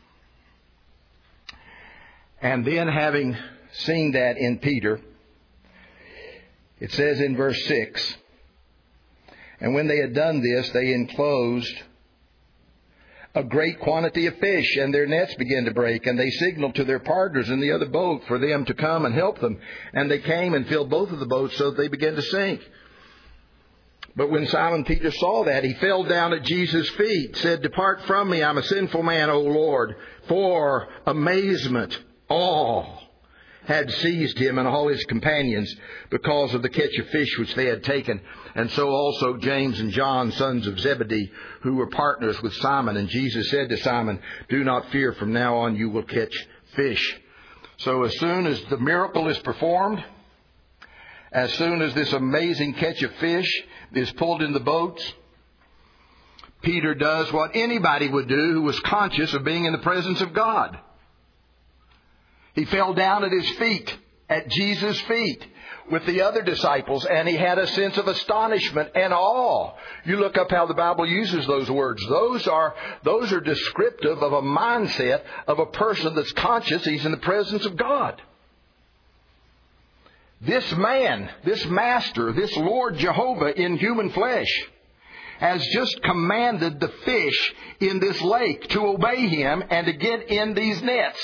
And then having seen that in Peter, it says in verse six, And when they had done this, they enclosed a great quantity of fish, and their nets began to break, and they signaled to their partners in the other boat for them to come and help them. And they came and filled both of the boats so that they began to sink. But when Simon Peter saw that, he fell down at Jesus' feet, said, Depart from me, I'm a sinful man, O Lord. For amazement, awe had seized him and all his companions because of the catch of fish which they had taken. And so also James and John, sons of Zebedee, who were partners with Simon. And Jesus said to Simon, Do not fear, from now on you will catch fish. So as soon as the miracle is performed, as soon as this amazing catch of fish is pulled in the boats, Peter does what anybody would do who was conscious of being in the presence of God. He fell down at his feet, at Jesus' feet. with the other disciples, and he had a sense of astonishment and awe. You look up how the Bible uses those words. Those are, those are descriptive of a mindset of a person that's conscious he's in the presence of God. This man, this master, this Lord Jehovah in human flesh has just commanded the fish in this lake to obey him and to get in these nets.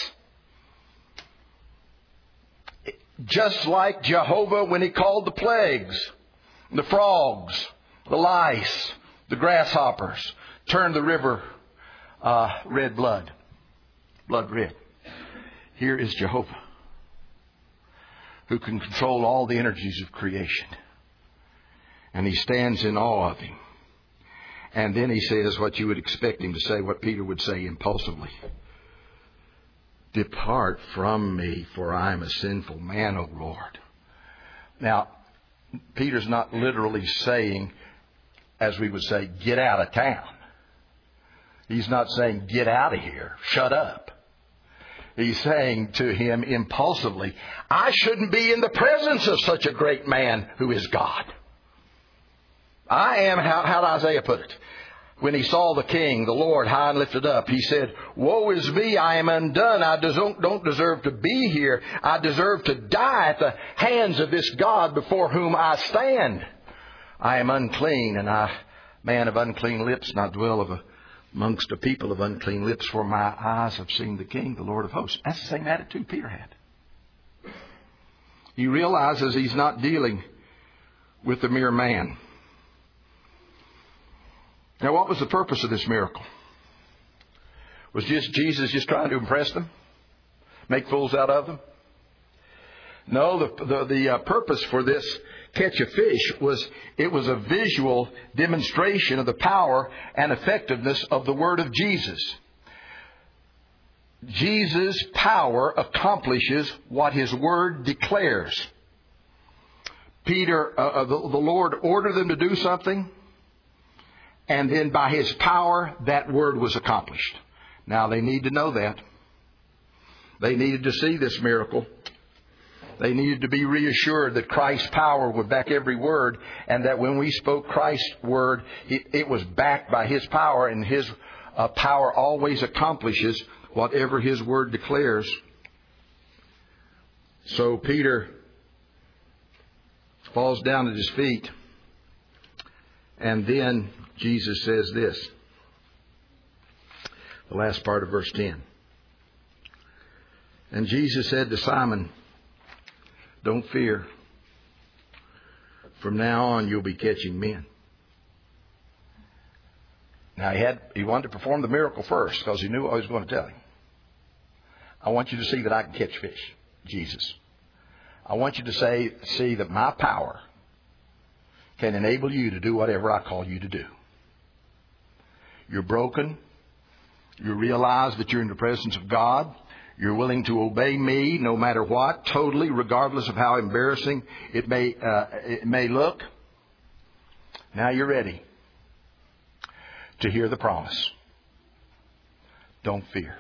Just like Jehovah when he called the plagues, the frogs, the lice, the grasshoppers, turned the river uh, red blood, blood red. Here is Jehovah, who can control all the energies of creation. And he stands in awe of him. And then he says what you would expect him to say, what Peter would say impulsively. Depart from me, for I am a sinful man, O Lord. Now, Peter's not literally saying, as we would say, get out of town. He's not saying, get out of here, shut up. He's saying to him impulsively, I shouldn't be in the presence of such a great man who is God. I am, how, how did Isaiah put it? When he saw the King, the Lord, high and lifted up, he said, woe is me, I am undone. I don't deserve to be here. I deserve to die at the hands of this God before whom I stand. I am unclean, and I, man of unclean lips, and I dwell of a, amongst a people of unclean lips, for my eyes have seen the King, the Lord of hosts. That's the same attitude Peter had. He realizes he's not dealing with a mere man. Now, what was the purpose of this miracle? Was just Jesus just trying to impress them? Make fools out of them? No, the, the, the uh, purpose for this catch of fish was it was a visual demonstration of the power and effectiveness of the Word of Jesus. Jesus' power accomplishes what His Word declares. Peter, uh, the, the Lord ordered them to do something. And then by His power, that word was accomplished. Now, they need to know that. They needed to see this miracle. They needed to be reassured that Christ's power would back every word, and that when we spoke Christ's word, it, it was backed by His power, and His uh, power always accomplishes whatever His word declares. So Peter falls down at His feet, and then Jesus says this, the last part of verse ten. And Jesus said to Simon, don't fear. From now on, you'll be catching men. Now, he had he wanted to perform the miracle first because he knew what I was going to tell him. I want you to see that I can catch fish, Jesus. I want you to say, see that my power can enable you to do whatever I call you to do. You're broken. You realize that you're in the presence of God. You're willing to obey me no matter what, totally, regardless of how embarrassing it may uh, it may look. Now you're ready to hear the promise. Don't fear.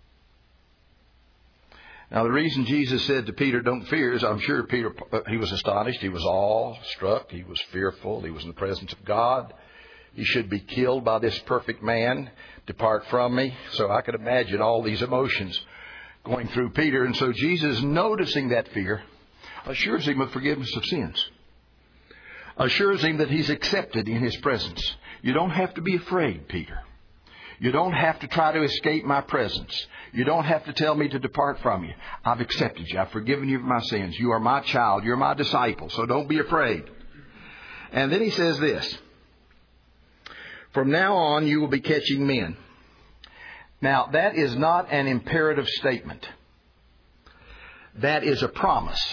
Now, the reason Jesus said to Peter, don't fear, is I'm sure Peter, he was astonished. He was awe-struck. He was fearful. He was in the presence of God. He should be killed by this perfect man. Depart from me. So I could imagine all these emotions going through Peter. And so Jesus, noticing that fear, assures him of forgiveness of sins. Assures him that he's accepted in His presence. You don't have to be afraid, Peter. You don't have to try to escape my presence. You don't have to tell me to depart from you. I've accepted you. I've forgiven you of my sins. You are my child. You're my disciple. So don't be afraid. And then he says this. From now on, you will be catching men. Now, that is not an imperative statement. That is a promise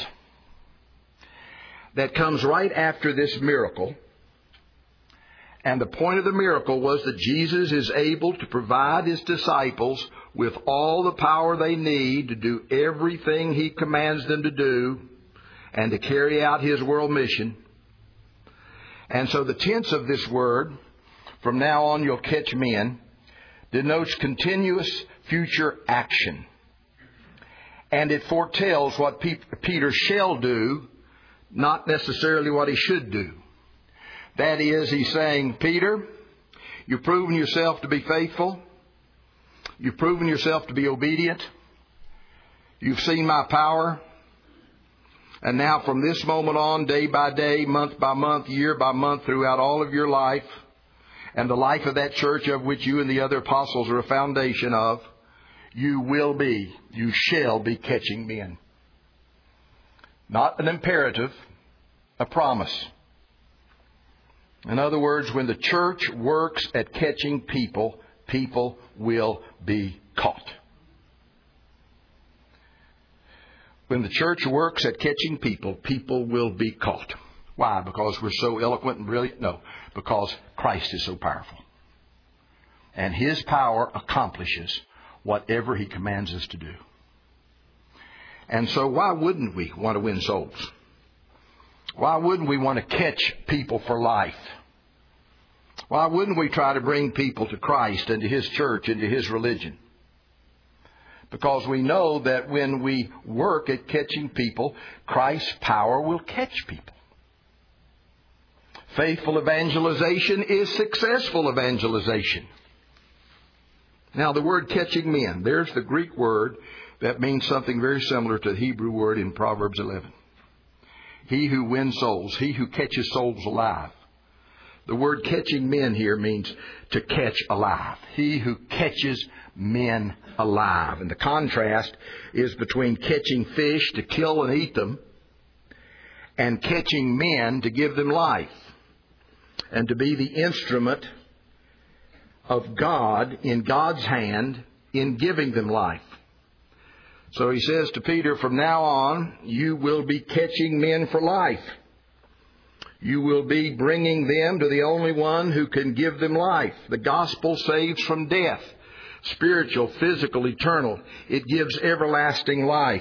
that comes right after this miracle. And the point of the miracle was that Jesus is able to provide His disciples with all the power they need to do everything He commands them to do and to carry out His world mission. And so the tense of this word, from now on you'll catch men, denotes continuous future action. And it foretells what Peter shall do not necessarily what he should do. That is, he's saying, Peter, you've proven yourself to be faithful. You've proven yourself to be obedient. You've seen my power. And now from this moment on, day by day, month by month, year by month, throughout all of your life, and the life of that church of which you and the other apostles are a foundation of, you will be, you shall be catching men. Not an imperative, a promise. In other words, when the church works at catching people, people will be caught. When the church works at catching people, people will be caught. Why? Because we're so eloquent and brilliant? No, because Christ is so powerful. And His power accomplishes whatever He commands us to do. And so why wouldn't we want to win souls? Why wouldn't we want to catch people for life? Why wouldn't we try to bring people to Christ and to His church and to His religion? Because we know that when we work at catching people, Christ's power will catch people. Faithful evangelization is successful evangelization. Now, the word catching men, there's the Greek word that means something very similar to the Hebrew word in Proverbs eleven. He who wins souls, he who catches souls alive. The word catching men here means to catch alive. He who catches men alive. And the contrast is between catching fish to kill and eat them and catching men to give them life and to be the instrument of God in God's hand in giving them life. So he says to Peter, from now on, you will be catching men for life. You will be bringing them to the only one who can give them life. The gospel saves from death. Spiritual, physical, eternal. It gives everlasting life.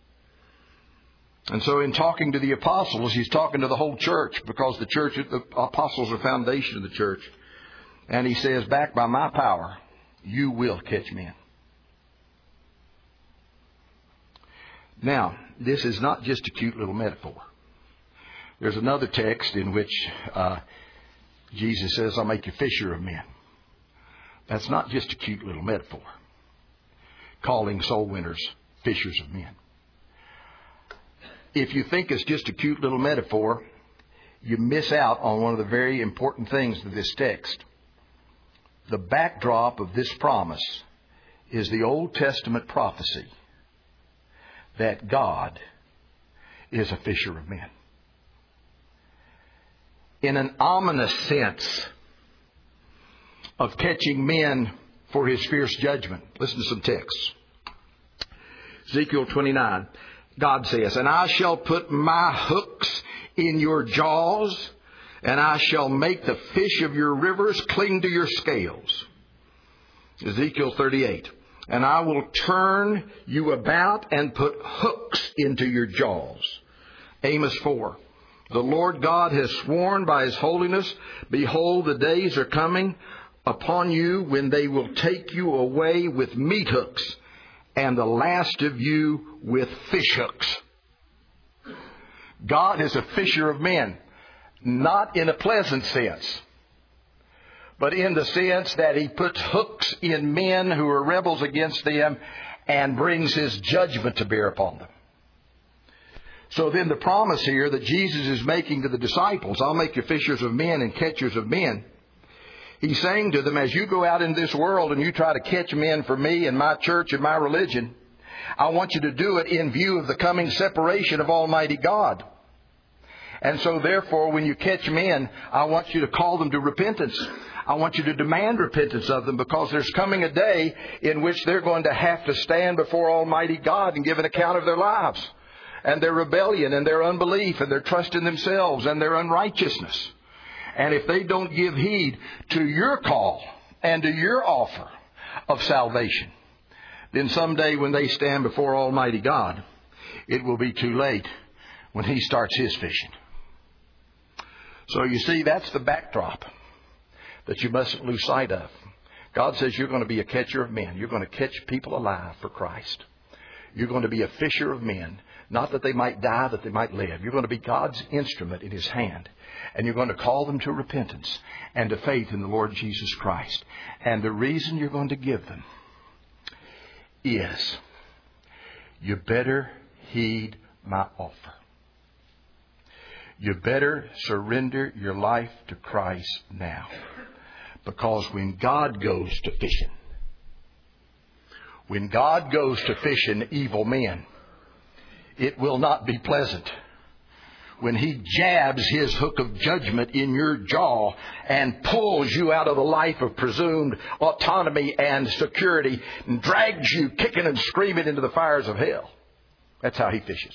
And so in talking to the apostles, he's talking to the whole church, because the church, the apostles are the foundation of the church. And he says, backed by my power, you will catch men. Now, this is not just a cute little metaphor. There's another text in which uh, Jesus says, I'll make you fisher of men. That's not just a cute little metaphor. Calling soul winners fishers of men. If you think it's just a cute little metaphor, you miss out on one of the very important things of this text. The backdrop of this promise is the Old Testament prophecy that God is a fisher of men. In an ominous sense of catching men for His fierce judgment. Listen to some texts. Ezekiel twenty-nine. God says, and I shall put my hooks in your jaws, and I shall make the fish of your rivers cling to your scales. Ezekiel thirty-eight. And I will turn you about and put hooks into your jaws. Amos four. The Lord God has sworn by His holiness, behold, the days are coming upon you when they will take you away with meat hooks, and the last of you with fish hooks. God is a fisher of men, not in a pleasant sense, but in the sense that He puts hooks in men who are rebels against them and brings His judgment to bear upon them. So then the promise here that Jesus is making to the disciples, I'll make you fishers of men and catchers of men. He's saying to them, as you go out in this world and you try to catch men for me and my church and my religion, I want you to do it in view of the coming separation of Almighty God. And so therefore, when you catch men, I want you to call them to repentance. I want you to demand repentance of them, because there's coming a day in which they're going to have to stand before Almighty God and give an account of their lives and their rebellion and their unbelief and their trust in themselves and their unrighteousness. And if they don't give heed to your call and to your offer of salvation, then someday when they stand before Almighty God, it will be too late when He starts His fishing. So you see, that's the backdrop that you mustn't lose sight of. God says you're going to be a catcher of men. You're going to catch people alive for Christ. You're going to be a fisher of men. Not that they might die, that they might live. You're going to be God's instrument in His hand. And you're going to call them to repentance and to faith in the Lord Jesus Christ. And the reason you're going to give them is you better heed my offer. You better surrender your life to Christ now. Because when God goes to fishing, when God goes to fishing evil men, it will not be pleasant. When He jabs His hook of judgment in your jaw and pulls you out of the life of presumed autonomy and security and drags you kicking and screaming into the fires of hell. That's how He fishes.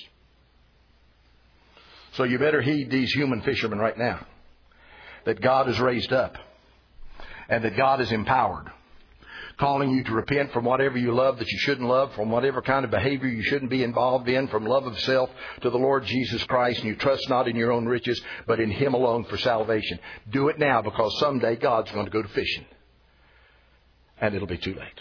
So you better heed these human fishermen right now. That God has raised up. And that God is empowered. Calling you to repent from whatever you love that you shouldn't love, from whatever kind of behavior you shouldn't be involved in, from love of self to the Lord Jesus Christ, and you trust not in your own riches, but in Him alone for salvation. Do it now, because someday God's going to go to fishing. And it'll be too late.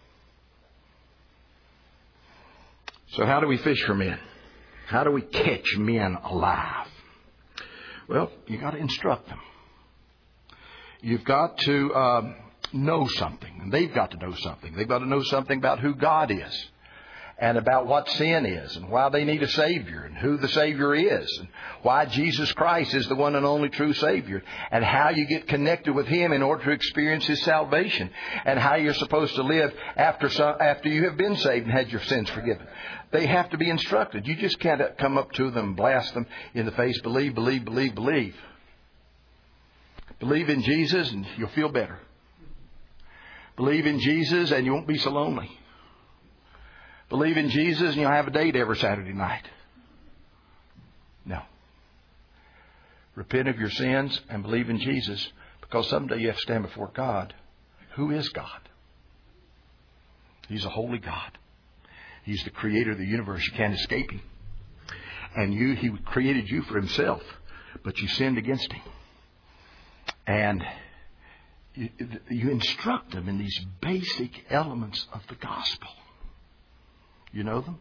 So how do we fish for men? How do we catch men alive? Well, you got to instruct them. You've got to um, know something. And they've got to know something. They've got to know something about who God is. And about what sin is. And why they need a Savior. And who the Savior is. And why Jesus Christ is the one and only true Savior. And how you get connected with Him in order to experience His salvation. And how you're supposed to live after some, after you have been saved and had your sins forgiven. They have to be instructed. You just can't come up to them and blast them in the face. Believe, believe, believe, believe. Believe in Jesus and you'll feel better. Believe in Jesus and you won't be so lonely. Believe in Jesus and you'll have a date every Saturday night. No. Repent of your sins and believe in Jesus, because someday you have to stand before God. Who is God? He's a holy God. He's the creator of the universe. You can't escape Him. And you, He created you for Himself, but you sinned against Him. And you, you instruct them in these basic elements of the gospel. You know them?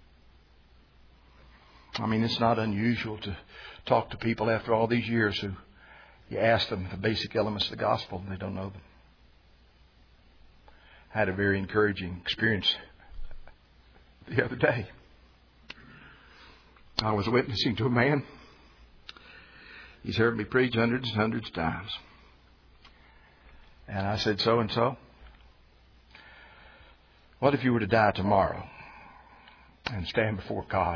I mean, it's not unusual to talk to people after all these years who you ask them the basic elements of the gospel and they don't know them. I had a very encouraging experience the other day. I was witnessing to a man. He's heard me preach hundreds and hundreds of times. And I said, so and so, what if you were to die tomorrow and stand before God?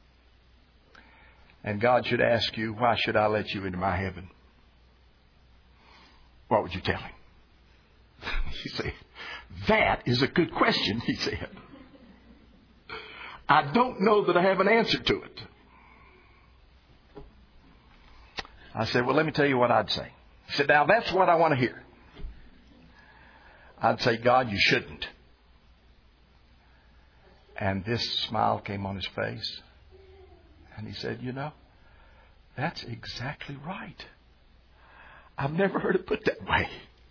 And God should ask you, why should I let you into my heaven? What would you tell Him? He said, that is a good question, he said. I don't know that I have an answer to it. I said, well, let me tell you what I'd say. He said, now that's what I want to hear. I'd say, God, you shouldn't. And this smile came on his face. And he said, you know, that's exactly right. I've never heard it put that way.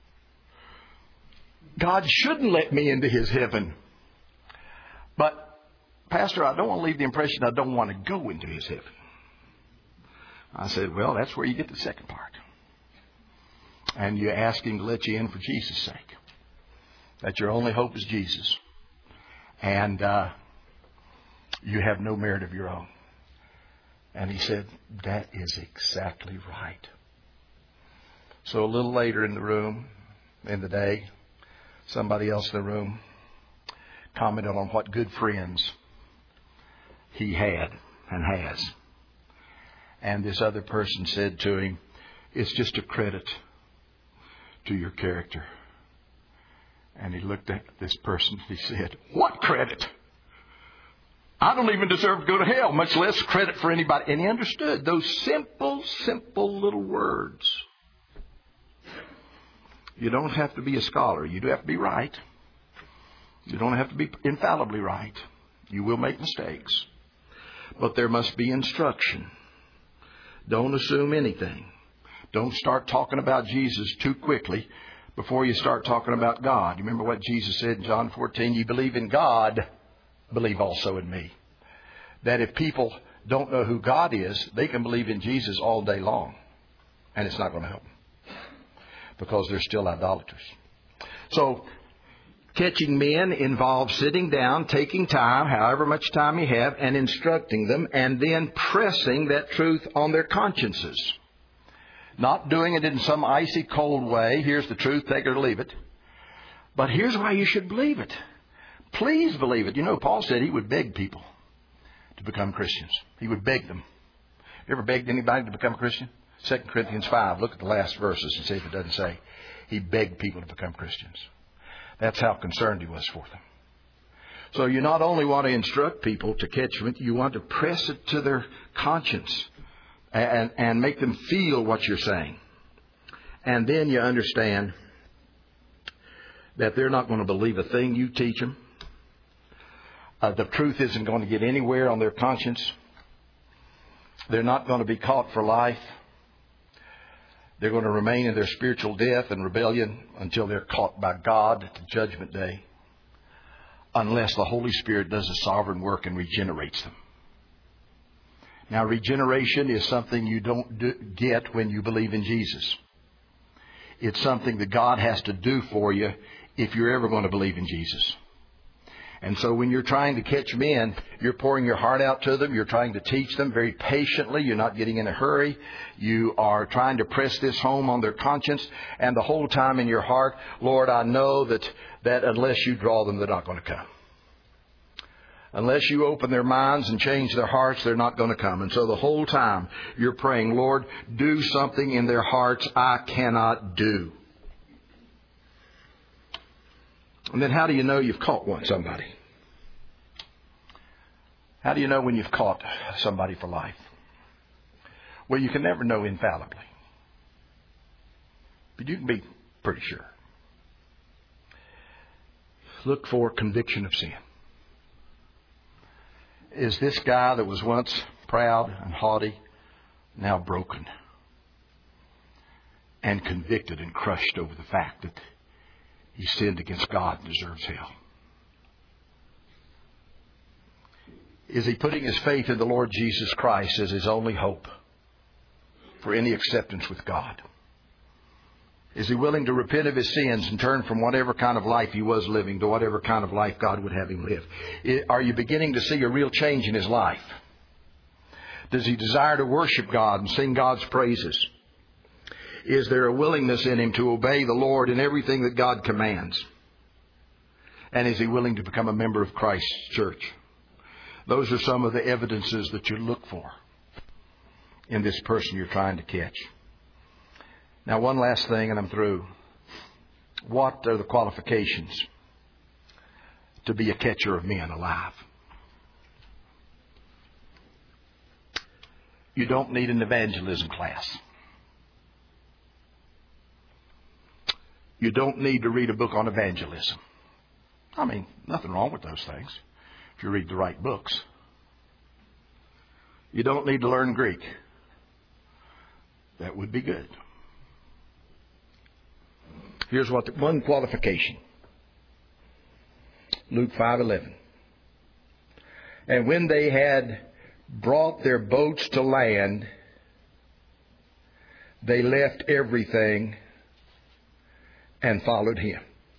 God shouldn't let me into His heaven. But, Pastor, I don't want to leave the impression I don't want to go into His heaven. I said, well, that's where you get the second part. And you ask Him to let you in for Jesus' sake. That your only hope is Jesus. And uh, you have no merit of your own. And he said, that is exactly right. So a little later in the room, in the day, somebody else in the room commented on what good friends he had and has. And this other person said to him, it's just a credit to your character. And he looked at this person and he said, what credit? I don't even deserve to go to hell, much less credit for anybody. And he understood those simple, simple little words. You don't have to be a scholar. You do have to be right. You don't have to be infallibly right. You will make mistakes. But there must be instruction. Don't assume anything. Don't start talking about Jesus too quickly before you start talking about God. You remember what Jesus said in John fourteen? You believe in God, believe also in me. that if people don't know who God is, they can believe in Jesus all day long. And it's not going to help them. Because they're still idolaters. So, catching men involves sitting down, taking time, however much time you have, and instructing them, and then pressing that truth on their consciences. Not doing it in some icy cold way. Here's the truth, take it or leave it. But here's why you should believe it. Please believe it. You know, Paul said he would beg people to become Christians. He would beg them. You ever begged anybody to become a Christian? Second Corinthians five. Look at the last verses and see if it doesn't say he begged people to become Christians. That's how concerned he was for them. So you not only want to instruct people to catch them, you want to press it to their conscience and, and make them feel what you're saying. And then you understand that they're not going to believe a thing you teach them. Uh, the truth isn't going to get anywhere on their conscience. They're not going to be caught for life. They're going to remain in their spiritual death and rebellion until they're caught by God at the judgment day, unless the Holy Spirit does a sovereign work and regenerates them. Now, regeneration is something you don't do, get when you believe in Jesus. It's something that God has to do for you if you're ever going to believe in Jesus. And so when you're trying to catch men, you're pouring your heart out to them. You're trying to teach them very patiently. You're not getting in a hurry. You are trying to press this home on their conscience. And the whole time in your heart, Lord, I know that, that unless you draw them, they're not going to come. Unless you open their minds and change their hearts, they're not going to come. And so the whole time you're praying, Lord, do something in their hearts I cannot do. And then how do you know you've caught one, somebody? How do you know when you've caught somebody for life? Well, you can never know infallibly. But you can be pretty sure. Look for conviction of sin. Is this guy that was once proud and haughty now broken and convicted and crushed over the fact that he sinned against God and deserves hell? Is he putting his faith in the Lord Jesus Christ as his only hope for any acceptance with God? Is he willing to repent of his sins and turn from whatever kind of life he was living to whatever kind of life God would have him live? Are you beginning to see a real change in his life? Does he desire to worship God and sing God's praises? Is there a willingness in him to obey the Lord in everything that God commands? And is he willing to become a member of Christ's church? Those are some of the evidences that you look for in this person you're trying to catch. Now, one last thing and I'm through. What are the qualifications to be a catcher of men alive? You don't need an evangelism class. You don't need to read a book on evangelism. I mean, nothing wrong with those things if you read the right books. You don't need to learn Greek. That would be good. Here's what the, one qualification. Luke five eleven. And when they had brought their boats to land, they left everything and followed him.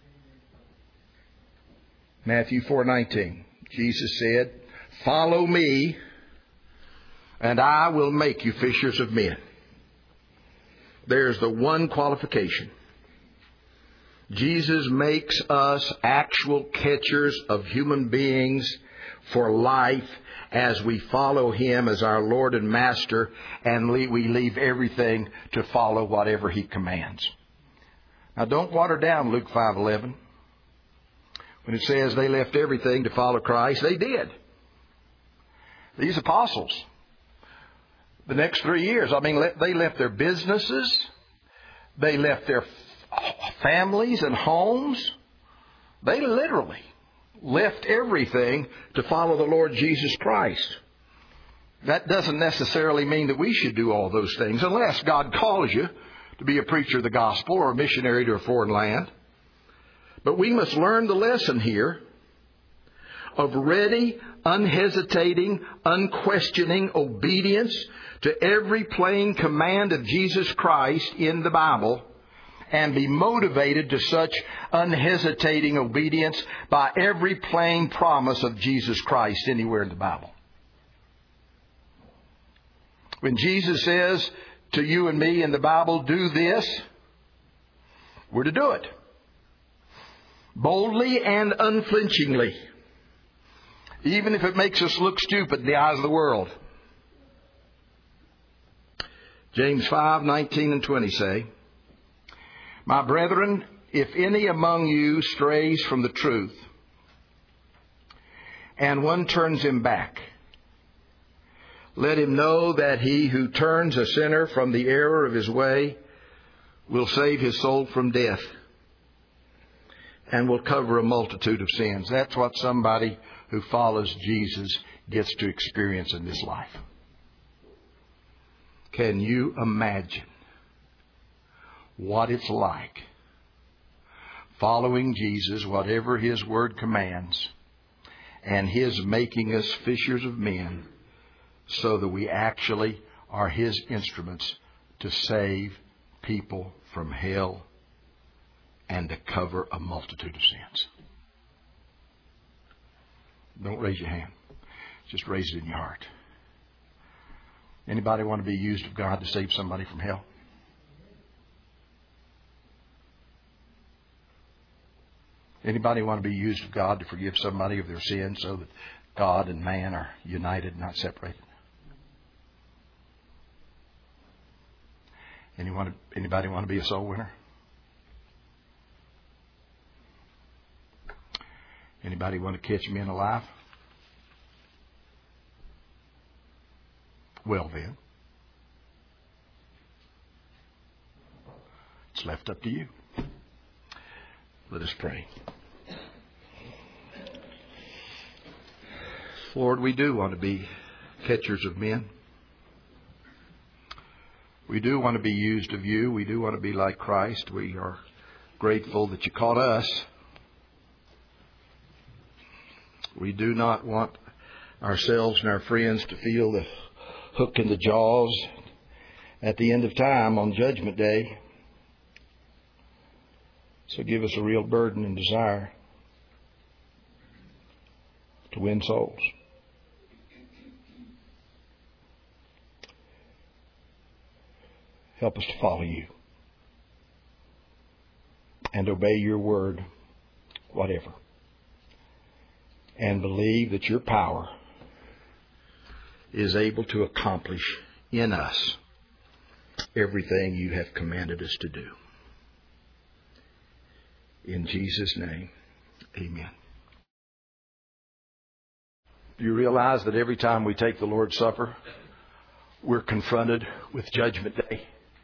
Matthew four nineteen. Jesus said, "Follow me, and I will make you fishers of men." There's the one qualification. Jesus makes us actual catchers of human beings for life as we follow him as our Lord and Master, and we leave everything to follow whatever he commands. Now, don't water down Luke five eleven. When it says they left everything to follow Christ, they did. These apostles, the next three years, I mean, they left their businesses. They left their families and homes. They literally left everything to follow the Lord Jesus Christ. That doesn't necessarily mean that we should do all those things unless God calls you to be a preacher of the gospel or a missionary to a foreign land. But we must learn the lesson here of ready, unhesitating, unquestioning obedience to every plain command of Jesus Christ in the Bible, and be motivated to such unhesitating obedience by every plain promise of Jesus Christ anywhere in the Bible. When Jesus says to you and me in the Bible, do this, we're to do it. Boldly and unflinchingly. Even if it makes us look stupid in the eyes of the world. James five, nineteen and twenty say, My brethren, if any among you strays from the truth, and one turns him back, let him know that he who turns a sinner from the error of his way will save his soul from death and will cover a multitude of sins. That's what somebody who follows Jesus gets to experience in this life. Can you imagine what it's like following Jesus, whatever His Word commands, and His making us fishers of men, so that we actually are His instruments to save people from hell and to cover a multitude of sins? Don't raise your hand. Just raise it in your heart. Anybody want to be used of God to save somebody from hell? Anybody want to be used of God to forgive somebody of their sins so that God and man are united, not separated? Anyone, anybody want to be a soul winner? Anybody want to catch men alive? Well then, it's left up to you. Let us pray. Lord, we do want to be catchers of men. We do want to be used of you. We do want to be like Christ. We are grateful that you caught us. We do not want ourselves and our friends to feel the hook in the jaws at the end of time on Judgment Day. So give us a real burden and desire to win souls. Help us to follow you and obey your word, whatever. And believe that your power is able to accomplish in us everything you have commanded us to do. In Jesus' name, amen. Do you realize that every time we take the Lord's Supper, we're confronted with Judgment Day?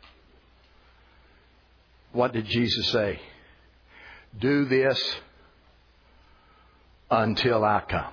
What did Jesus say? Do this until I come.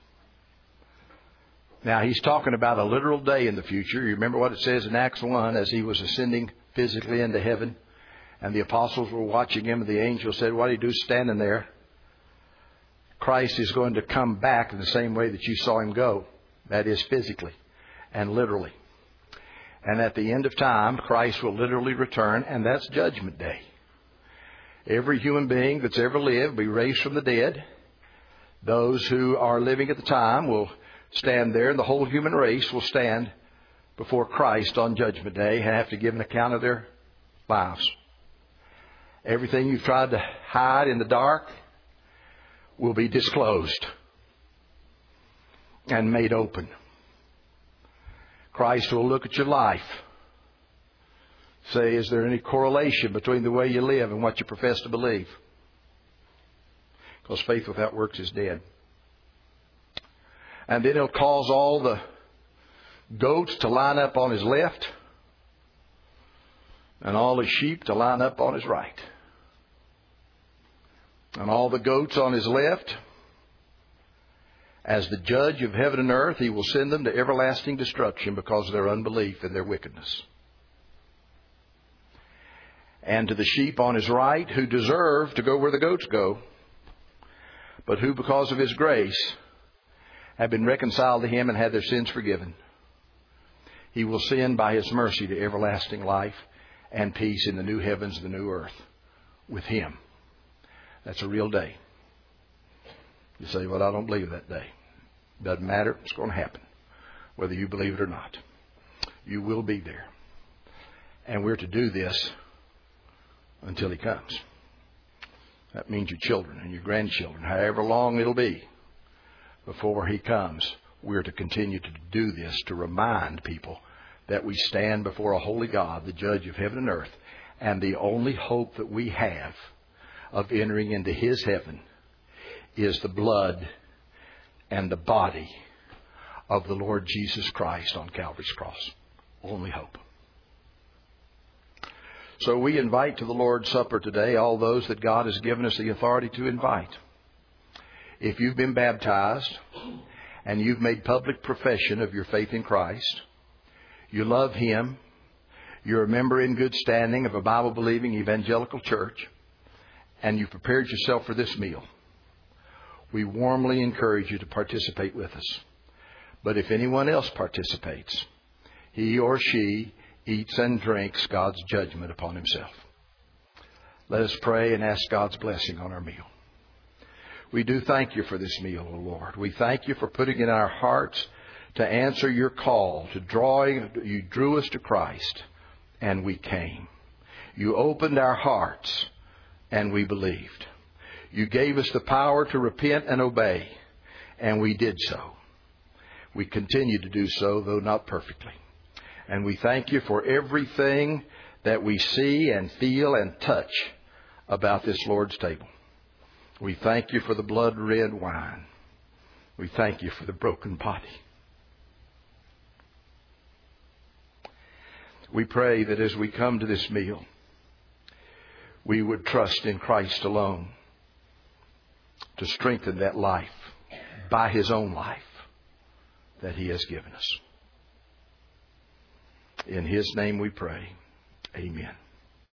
Now, He's talking about a literal day in the future. You remember what it says in Acts one, as He was ascending physically into heaven, and the apostles were watching Him, and the angel said, what do you do standing there? Christ is going to come back in the same way that you saw Him go. That is, physically and literally. And at the end of time, Christ will literally return, and that's Judgment Day. Every human being that's ever lived will be raised from the dead. Those who are living at the time will stand there, and the whole human race will stand before Christ on Judgment Day and have to give an account of their lives. Everything you've tried to hide in the dark will be disclosed and made open. Christ will look at your life. Say, is there any correlation between the way you live and what you profess to believe? Because faith without works is dead. And then He'll cause all the goats to line up on His left and all His sheep to line up on His right. And all the goats on His left, as the judge of heaven and earth, He will send them to everlasting destruction because of their unbelief and their wickedness. And to the sheep on His right, who deserve to go where the goats go, but who, because of His grace, have been reconciled to Him and had their sins forgiven, He will send by His mercy to everlasting life and peace in the new heavens and the new earth with Him. That's a real day. You say, well, I don't believe that day. Doesn't matter. It's going to happen, whether you believe it or not. You will be there. And we're to do this until He comes. That means your children and your grandchildren, however long it'll be before He comes, we're to continue to do this to remind people that we stand before a holy God, the judge of heaven and earth, and the only hope that we have of entering into His heaven is the blood and the body of the Lord Jesus Christ on Calvary's cross. Only hope. So we invite to the Lord's Supper today all those that God has given us the authority to invite. If you've been baptized and you've made public profession of your faith in Christ, you love Him, you're a member in good standing of a Bible-believing evangelical church, and you've prepared yourself for this meal, we warmly encourage you to participate with us. But if anyone else participates, he or she eats and drinks God's judgment upon himself. Let us pray and ask God's blessing on our meal. We do thank You for this meal, O Lord. We thank You for putting in our hearts to answer Your call, to drawing. You drew us to Christ, and we came. You opened our hearts, and we believed. You gave us the power to repent and obey, and we did so. We continue to do so, though not perfectly. And we thank You for everything that we see and feel and touch about this Lord's table. We thank You for the blood-red wine. We thank You for the broken body. We pray that as we come to this meal, we would trust in Christ alone to strengthen that life by His own life that He has given us. In His name we pray. Amen.